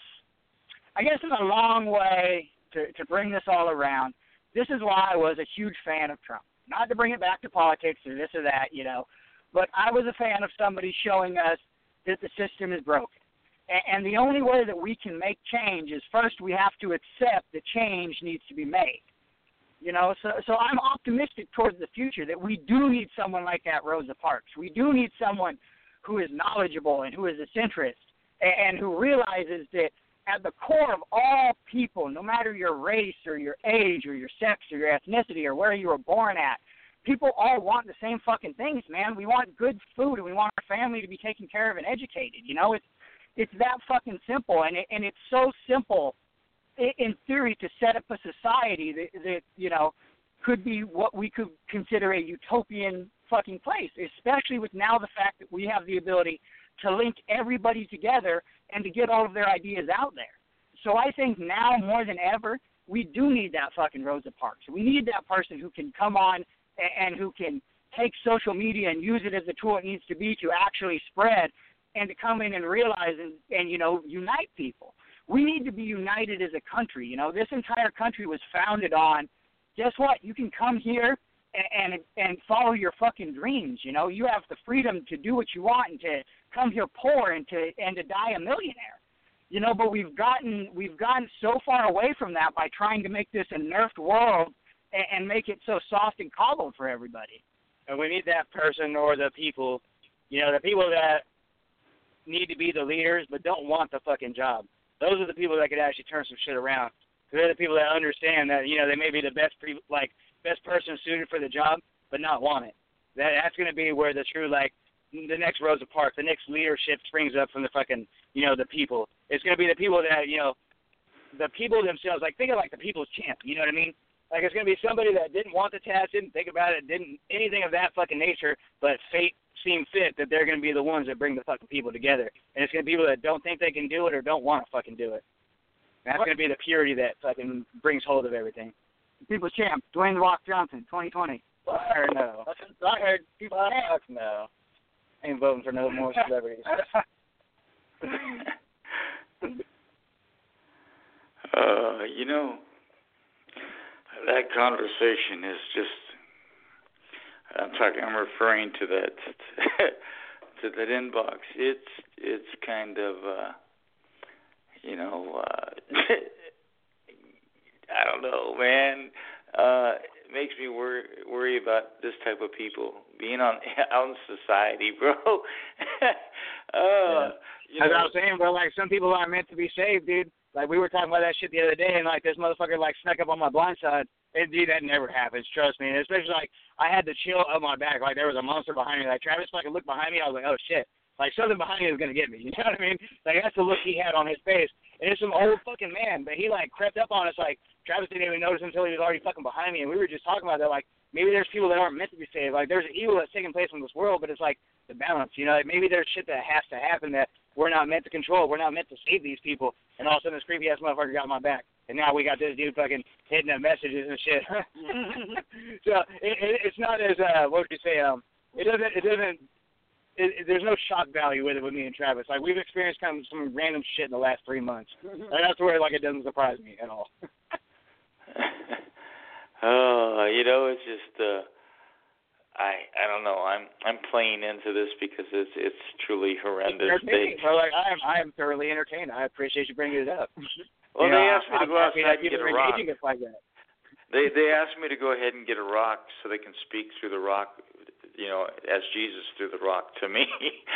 I guess in a long way to, to bring this all around, this is why I was a huge fan of Trump. Not to bring it back to politics or this or that, you know, but I was a fan of somebody showing us that the system is broken. And, and the only way that we can make change is first we have to accept that change needs to be made. You know, so so I'm optimistic towards the future that we do need someone like that Rosa Parks. We do need someone who is knowledgeable and who is a centrist and, and who realizes that at the core of all people, no matter your race or your age or your sex or your ethnicity or where you were born at, people all want the same fucking things, man. We want good food and we want our family to be taken care of and educated. You know, it's it's that fucking simple, and it, and it's so simple in theory to set up a society that, that, you know, could be what we could consider a utopian fucking place, especially with now the fact that we have the ability to link everybody together and to get all of their ideas out there. So I think now more than ever, we do need that fucking Rosa Parks. We need that person who can come on and, and who can take social media and use it as the tool it needs to be to actually spread and to come in and realize and, and you know, unite people. We need to be united as a country. You know, this entire country was founded on, guess what? You can come here and, and and follow your fucking dreams. You know, you have the freedom to do what you want and to come here poor and to and to die a millionaire. You know, but we've gotten we've gotten so far away from that by trying to make this a nerfed world and, and make it so soft and coddled for everybody. And we need that person or the people, you know, the people that need to be the leaders but don't want the fucking job. Those are the people that could actually turn some shit around. They're the people that understand that, you know, they may be the best, pre- like, best person suited for the job, but not want it. That That's going to be where the true, like, the next Rosa Parks, the next leadership springs up from the fucking, you know, the people. It's going to be the people that, you know, the people themselves, like, think of, like, the people's champ, you know what I mean? Like, it's going to be somebody that didn't want the task, didn't think about it, didn't anything of that fucking nature, but fate seemed fit that they're going to be the ones that bring the fucking people together. And it's going to be people that don't think they can do it or don't want to fucking do it. And that's going to be the purity that fucking brings hold of everything. People's champ, Dwayne The Rock Johnson, twenty twenty. I heard no. I heard people fuck no. I ain't voting for no more celebrities. uh, you know, that conversation is just, I'm talking, I'm referring to that, to that inbox. It's, it's kind of, uh, you know, uh, I don't know, man. Uh, it makes me worry, worry about this type of people being on out in society, bro. uh, yeah. you As know, I was saying, bro, like, some people aren't meant to be saved, dude. Like, we were talking about that shit the other day, and, like, this motherfucker, like, snuck up on my blind side. And, dude, that never happens, trust me. And especially, like, I had the chill up my back. Like, there was a monster behind me. Like, Travis fucking looked behind me. I was like, oh, shit. Like, something behind me was going to get me. You know what I mean? Like, that's the look he had on his face. And it's some old fucking man. But he, like, crept up on us. Like, Travis didn't even notice until he was already fucking behind me. And we were just talking about that. Like, maybe there's people that aren't meant to be saved. Like, there's evil that's taking place in this world, but it's, like, the balance. You know, like, maybe there's shit that has to happen that we're not meant to control. We're not meant to save these people. And all of a sudden, this creepy-ass motherfucker got my back. And now we got this dude fucking hitting up messages and shit. So it, it, it's not as, uh, what would you say, um, it doesn't, it doesn't, It, it, there's no shock value with it with me and Travis. Like, we've experienced kind of some random shit in the last three months. And that's where, like, it doesn't surprise me at all. Oh, you know, it's just, uh, I I don't know. I'm I'm playing into this because it's it's truly horrendous. They, well, like I am I am thoroughly entertained. I appreciate you bringing it up. Well, you they know, asked me to I'm go outside and get a rock. Like that. They they asked me to go ahead and get a rock so they can speak through the rock, you know, as Jesus through the rock to me.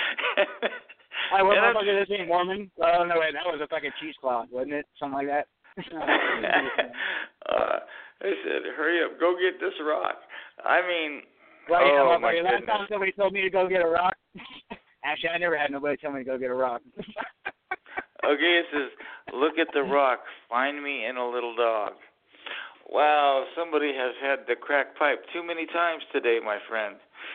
I what the fuck is this thing, Mormon? Oh no, wait, that was a fucking cheesecloth, wasn't it? Something like that. uh, they said, "Hurry up, go get this rock." I mean. Well, you oh, know, my last goodness. time somebody told me to go get a rock. Actually, I never had nobody tell me to go get a rock. Okay, it says, look at the rock, find me in a little dog. Wow, somebody has had the crack pipe too many times today, my friend.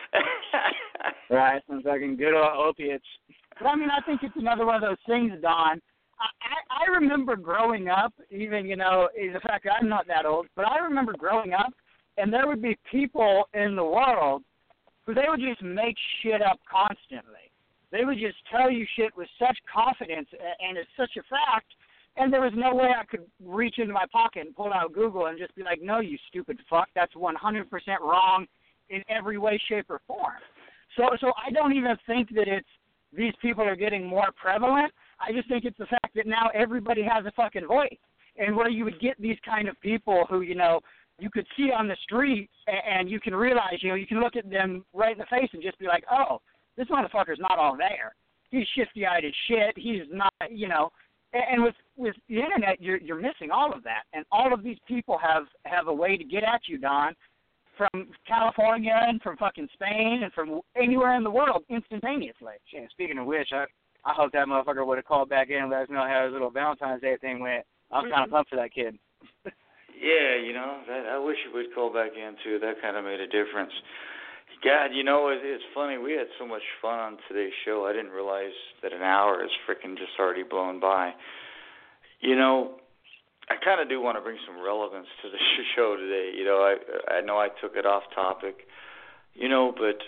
Right, some fucking good old opiates. But I mean, I think it's another one of those things, Don. I, I, I remember growing up, even, you know, the fact that I'm not that old, but I remember growing up, and there would be people in the world who they would just make shit up constantly. They would just tell you shit with such confidence, and it's such a fact, and there was no way I could reach into my pocket and pull out Google and just be like, no, you stupid fuck, that's one hundred percent wrong in every way, shape, or form. So, so I don't even think that it's these people are getting more prevalent. I just think it's the fact that now everybody has a fucking voice, and where you would get these kind of people who, you know, you could see on the street, and you can realize, you know, you can look at them right in the face and just be like, oh, this motherfucker's not all there. He's shifty-eyed as shit. He's not, you know. And with with the internet, you're you're missing all of that. And all of these people have have a way to get at you, Don, from California and from fucking Spain and from anywhere in the world instantaneously. Shit, speaking of which, I I hope that motherfucker would have called back in and let us know how his little Valentine's Day thing went. I was kind of pumped for that kid. Yeah, you know, that, I wish you would call back in, too. That kind of made a difference. God, you know, it, it's funny. We had so much fun on today's show. I didn't realize that an hour is freaking just already blown by. You know, I kind of do want to bring some relevance to the show today. You know, I I know I took it off topic, you know, but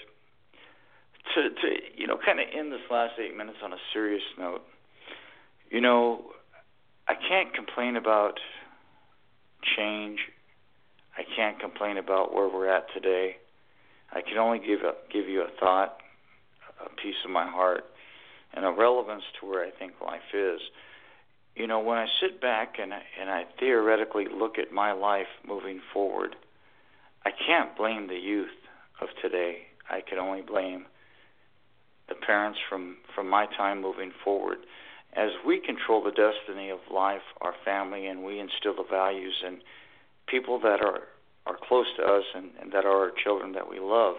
to, to you know, kind of end this last eight minutes on a serious note, you know, I can't complain about change. I can't complain about where we're at today. I can only give a, give you a thought, a piece of my heart, and a relevance to where I think life is. You know, when I sit back and I, and I theoretically look at my life moving forward, I can't blame the youth of today. I can only blame the parents from, from my time moving forward. As we control the destiny of life, our family, and we instill the values in people that are, are close to us and, and that are our children that we love,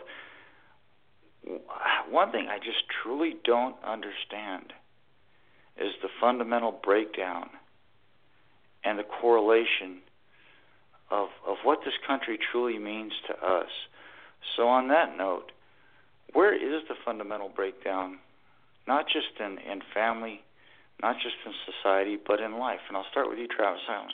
one thing I just truly don't understand is the fundamental breakdown and the correlation of of what this country truly means to us. So on that note, where is the fundamental breakdown, not just in, in family, not just in society, but in life? And I'll start with you, Travis Island.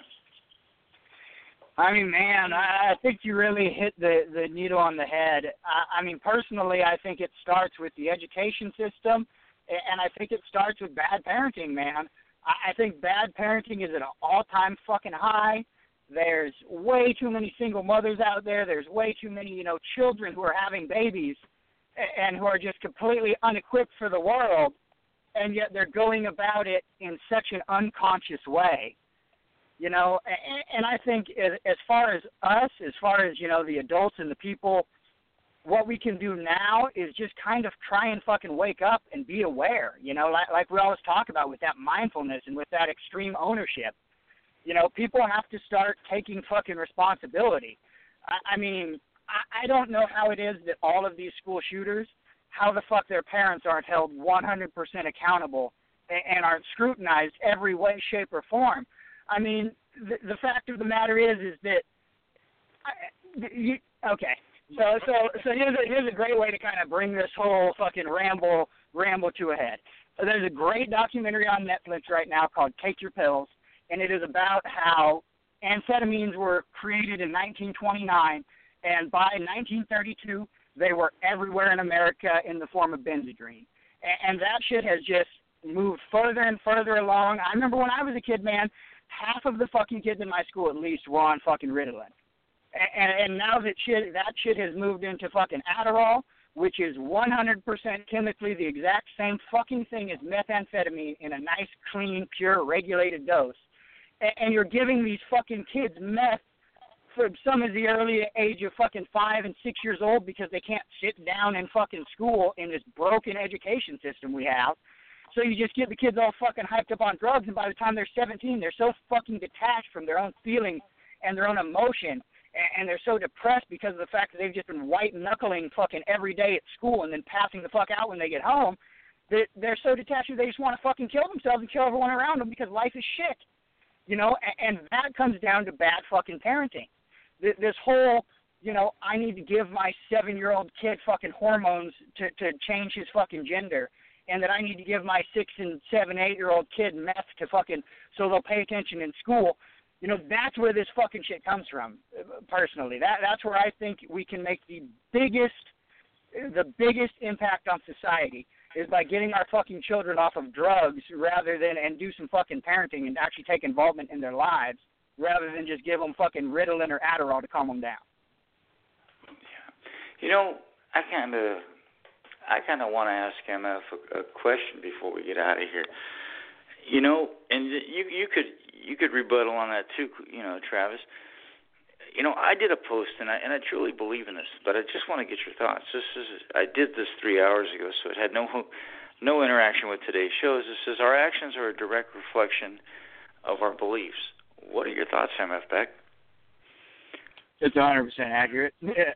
I mean, man, I, I think you really hit the, the needle on the head. I, I mean, personally, I think it starts with the education system, and I think it starts with bad parenting, man. I, I think bad parenting is at an all-time fucking high. There's way too many single mothers out there. There's way too many, you know, children who are having babies and who are just completely unequipped for the world, and yet they're going about it in such an unconscious way. You know, and, and I think as far as us, as far as, you know, the adults and the people, what we can do now is just kind of try and fucking wake up and be aware, you know, like, like we always talk about with that mindfulness and with that extreme ownership. You know, people have to start taking fucking responsibility. I, I mean, I, I don't know how it is that all of these school shooters, how the fuck their parents aren't held one hundred percent accountable and, and aren't scrutinized every way, shape, or form. I mean, the, the fact of the matter is, is that, I, you, okay, so so so here's a, here's a great way to kind of bring this whole fucking ramble ramble to a head. There's a great documentary on Netflix right now called Take Your Pills, and it is about how amphetamines were created in nineteen twenty-nine, and by nineteen thirty-two, they were everywhere in America in the form of Benzedrine. And, and that shit has just moved further and further along. I remember when I was a kid, man, half of the fucking kids in my school at least were on fucking Ritalin. And, and now that shit, that shit has moved into fucking Adderall, which is one hundred percent chemically the exact same fucking thing as methamphetamine in a nice, clean, pure, regulated dose. And, and you're giving these fucking kids meth from some of the early age of fucking five and six years old because they can't sit down in fucking school in this broken education system we have. So you just get the kids all fucking hyped up on drugs, and by the time they're seventeen, they're so fucking detached from their own feelings and their own emotion, and they're so depressed because of the fact that they've just been white-knuckling fucking every day at school and then passing the fuck out when they get home, that they're so detached that they just want to fucking kill themselves and kill everyone around them because life is shit. You know, and, and that comes down to bad fucking parenting. This whole, you know, I need to give my seven-year-old kid fucking hormones to, to change his fucking gender, and that I need to give my six and seven, eight-year-old kid meth to fucking, so they'll pay attention in school. You know, that's where this fucking shit comes from, personally. That That's where I think we can make the biggest, the biggest impact on society is by getting our fucking children off of drugs rather than, and do some fucking parenting and actually take involvement in their lives rather than just give them fucking Ritalin or Adderall to calm them down. Yeah. You know, I kind of, I kind of want to ask M F a, a question before we get out of here. You know, and you you could you could rebuttal on that too. You know, Travis. You know, I did a post, and I and I truly believe in this, but I just want to get your thoughts. This is I did this three hours ago, so it had no no interaction with today's show. It says our actions are a direct reflection of our beliefs. What are your thoughts, M F Beck? It's one hundred percent accurate.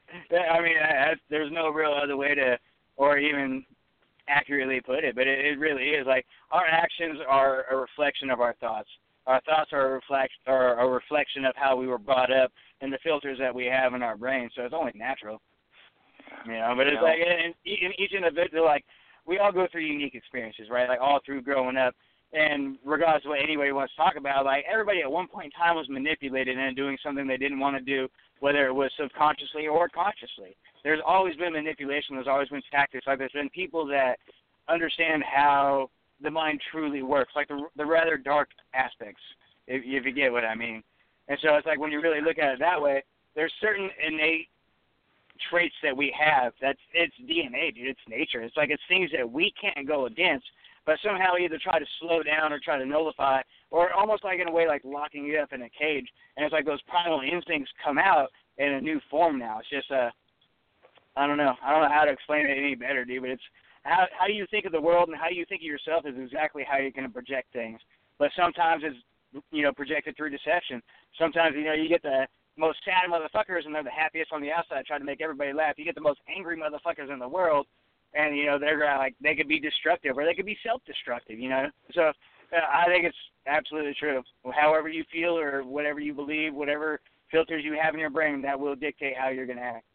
I mean, I, I, there's no real other way to, or even accurately put it, but it, it really is. Like, our actions are a reflection of our thoughts. Our thoughts are a, reflect, are a reflection of how we were brought up and the filters that we have in our brain, so it's only natural. You know, but it's you know, like, in, in each individual, like, we all go through unique experiences, right? Like, all through growing up. And regardless of what anybody wants to talk about, like, everybody at one point in time was manipulated into doing something they didn't want to do, whether it was subconsciously or consciously. There's always been manipulation. There's always been tactics. Like, there's been people that understand how the mind truly works, like the the rather dark aspects, if, if you get what I mean. And so it's like when you really look at it that way, there's certain innate traits that we have. That's it's D N A, dude. It's nature. It's like it's things that we can't go against, but somehow either try to slow down or try to nullify, or almost like in a way like locking you up in a cage. And it's like those primal instincts come out in a new form now. It's just a, I don't know. I don't know how to explain it any better, dude, but it's how how you think of the world and how you think of yourself is exactly how you're going to project things. But sometimes it's, you know, projected through deception. Sometimes, you know, you get the most sad motherfuckers and they're the happiest on the outside trying to make everybody laugh. You get the most angry motherfuckers in the world, and, you know, they're like, they could be destructive or they could be self-destructive, you know. So uh, I think it's absolutely true. However you feel or whatever you believe, whatever filters you have in your brain, that will dictate how you're going to act.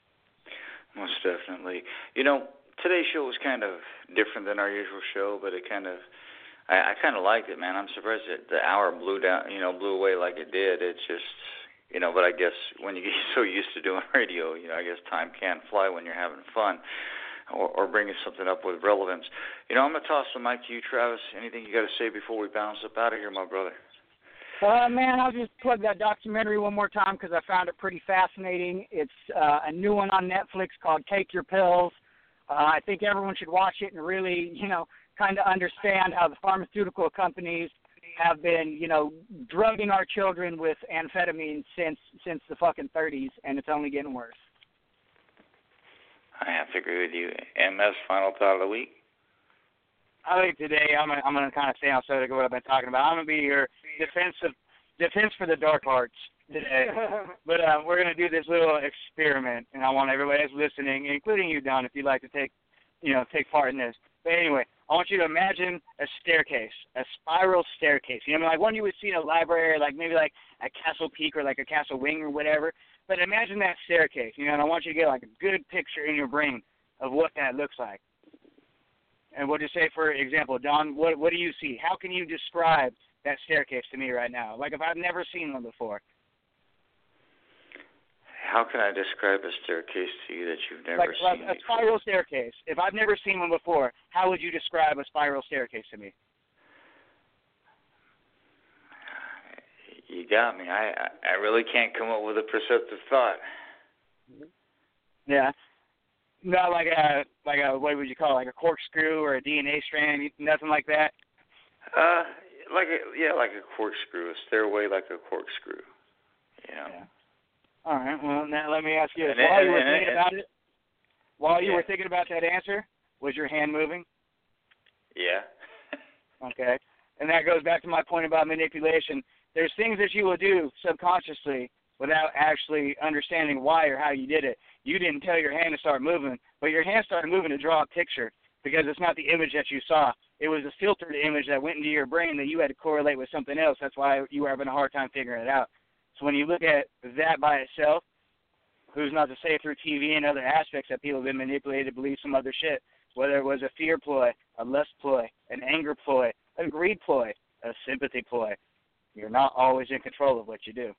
Most definitely. You know, today's show was kind of different than our usual show, but it kind of, I, I kind of liked it, man. I'm surprised that the hour blew down, you know, blew away like it did. It's just, you know, but I guess when you get so used to doing radio, you know, I guess time can't fly when you're having fun. Or, or bringing something up with relevance. You know, I'm going to toss the mic to you, Travis. Anything you got to say before we bounce up out of here, my brother? Uh, man, I'll just plug that documentary one more time because I found it pretty fascinating. It's uh, a new one on Netflix called Take Your Pills. Uh, I think everyone should watch it and really, you know, kind of understand how the pharmaceutical companies have been, you know, drugging our children with amphetamines since since the fucking thirties, and it's only getting worse. I have to agree with you. M S, final thought of the week? I think today I'm gonna, I'm gonna kind of stay on subject of what I've been talking about. I'm gonna be your defensive defense for the dark arts today. But uh, we're gonna do this little experiment, and I want everybody that's listening, including you, Don, if you'd like to take, you know, take part in this. But anyway, I want you to imagine a staircase, a spiral staircase. You know, like one you would see in a library, like maybe like a Castle Peak or like a Castle Wing or whatever. But imagine that staircase, you know, and I want you to get like a good picture in your brain of what that looks like. And we'll just say, for example, Don, what what do you see? How can you describe that staircase to me right now? Like if I've never seen one before. How can I describe a staircase to you that you've never like, seen like a before? spiral staircase. If I've never seen one before, how would you describe a spiral staircase to me? You got me. I, I I really can't come up with a perceptive thought. Yeah. Not like a like a what would you call it, like a corkscrew or a D N A strand, nothing like that. Uh, like a yeah, like a corkscrew, a stairway like a corkscrew. You know. Yeah. All right. Well, now let me ask you this: and while it, you were and thinking it, about it, while you yeah. were thinking about that answer, was your hand moving? Yeah. Okay. And that goes back to my point about manipulation. There's things that you will do subconsciously without actually understanding why or how you did it. You didn't tell your hand to start moving, but your hand started moving to draw a picture because it's not the image that you saw. It was a filtered image that went into your brain that you had to correlate with something else. That's why you were having a hard time figuring it out. So when you look at that by itself, who's not to say through T V and other aspects that people have been manipulated to believe some other shit, whether it was a fear ploy, a lust ploy, an anger ploy, a greed ploy, a sympathy ploy. You're not always in control of what you do.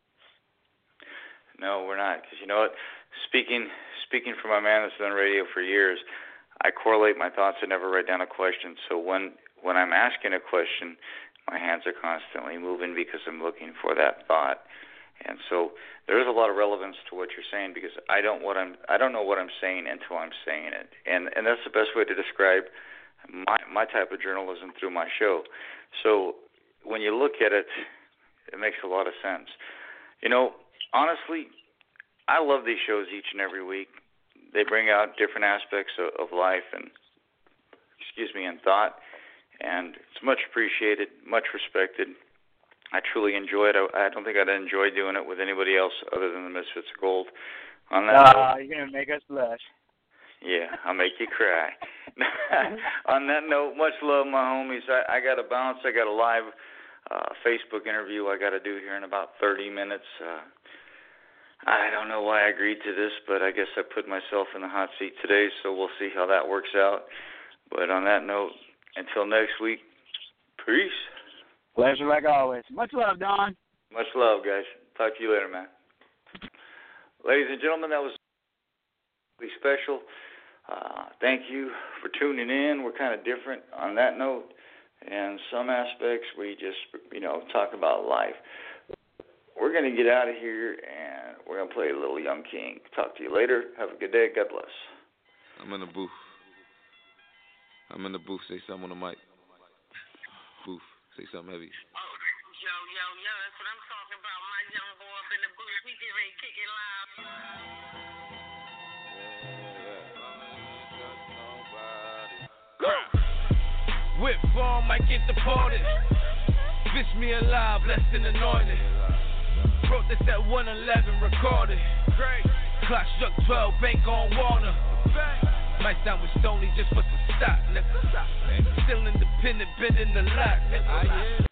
No, we're not. Because you know what? Speaking speaking for my man that's done radio for years, I correlate my thoughts. I never write down a question. So when when I'm asking a question, my hands are constantly moving because I'm looking for that thought. And so there is a lot of relevance to what you're saying because I don't what I'm I don't know what I'm saying until I'm saying it. And and that's the best way to describe my my type of journalism through my show. So when you look at it, it makes a lot of sense. You know, honestly, I love these shows each and every week. They bring out different aspects of, of life and, excuse me, and thought, and it's much appreciated, much respected. I truly enjoy it. I, I don't think I'd enjoy doing it with anybody else other than the Misfits of Gold. On that uh, note, you're going to make us blush. Yeah, I'll make you cry. On that note, much love, my homies. I, I got to bounce. I got a live uh, Facebook interview I got to do here in about thirty minutes. Uh, I don't know why I agreed to this, but I guess I put myself in the hot seat today, so we'll see how that works out. But on that note, until next week, peace. Pleasure like always. Much love, Don. Much love, guys. Talk to you later, man. Ladies and gentlemen, that was really special. Uh, thank you for tuning in. We're kind of different on that note. And some aspects we just, you know, talk about life. We're going to get out of here, and we're going to play a little Young King. Talk to you later. Have a good day. God bless. I'm in the booth. I'm in the booth. Say something on the mic. Booth. Say something heavy. Oh, yo, yo, yo. That's what I'm talking about. My young boy up in the booth. We get ready to kick it live. Whip form, might get deported. Bitch me alive, less than anointed. Wrote this at one eleven, recorded. Clock struck twelve, bank on Warner. Might sound with Stoney just for some stock, nigga. Still independent, been in the lot, nigga.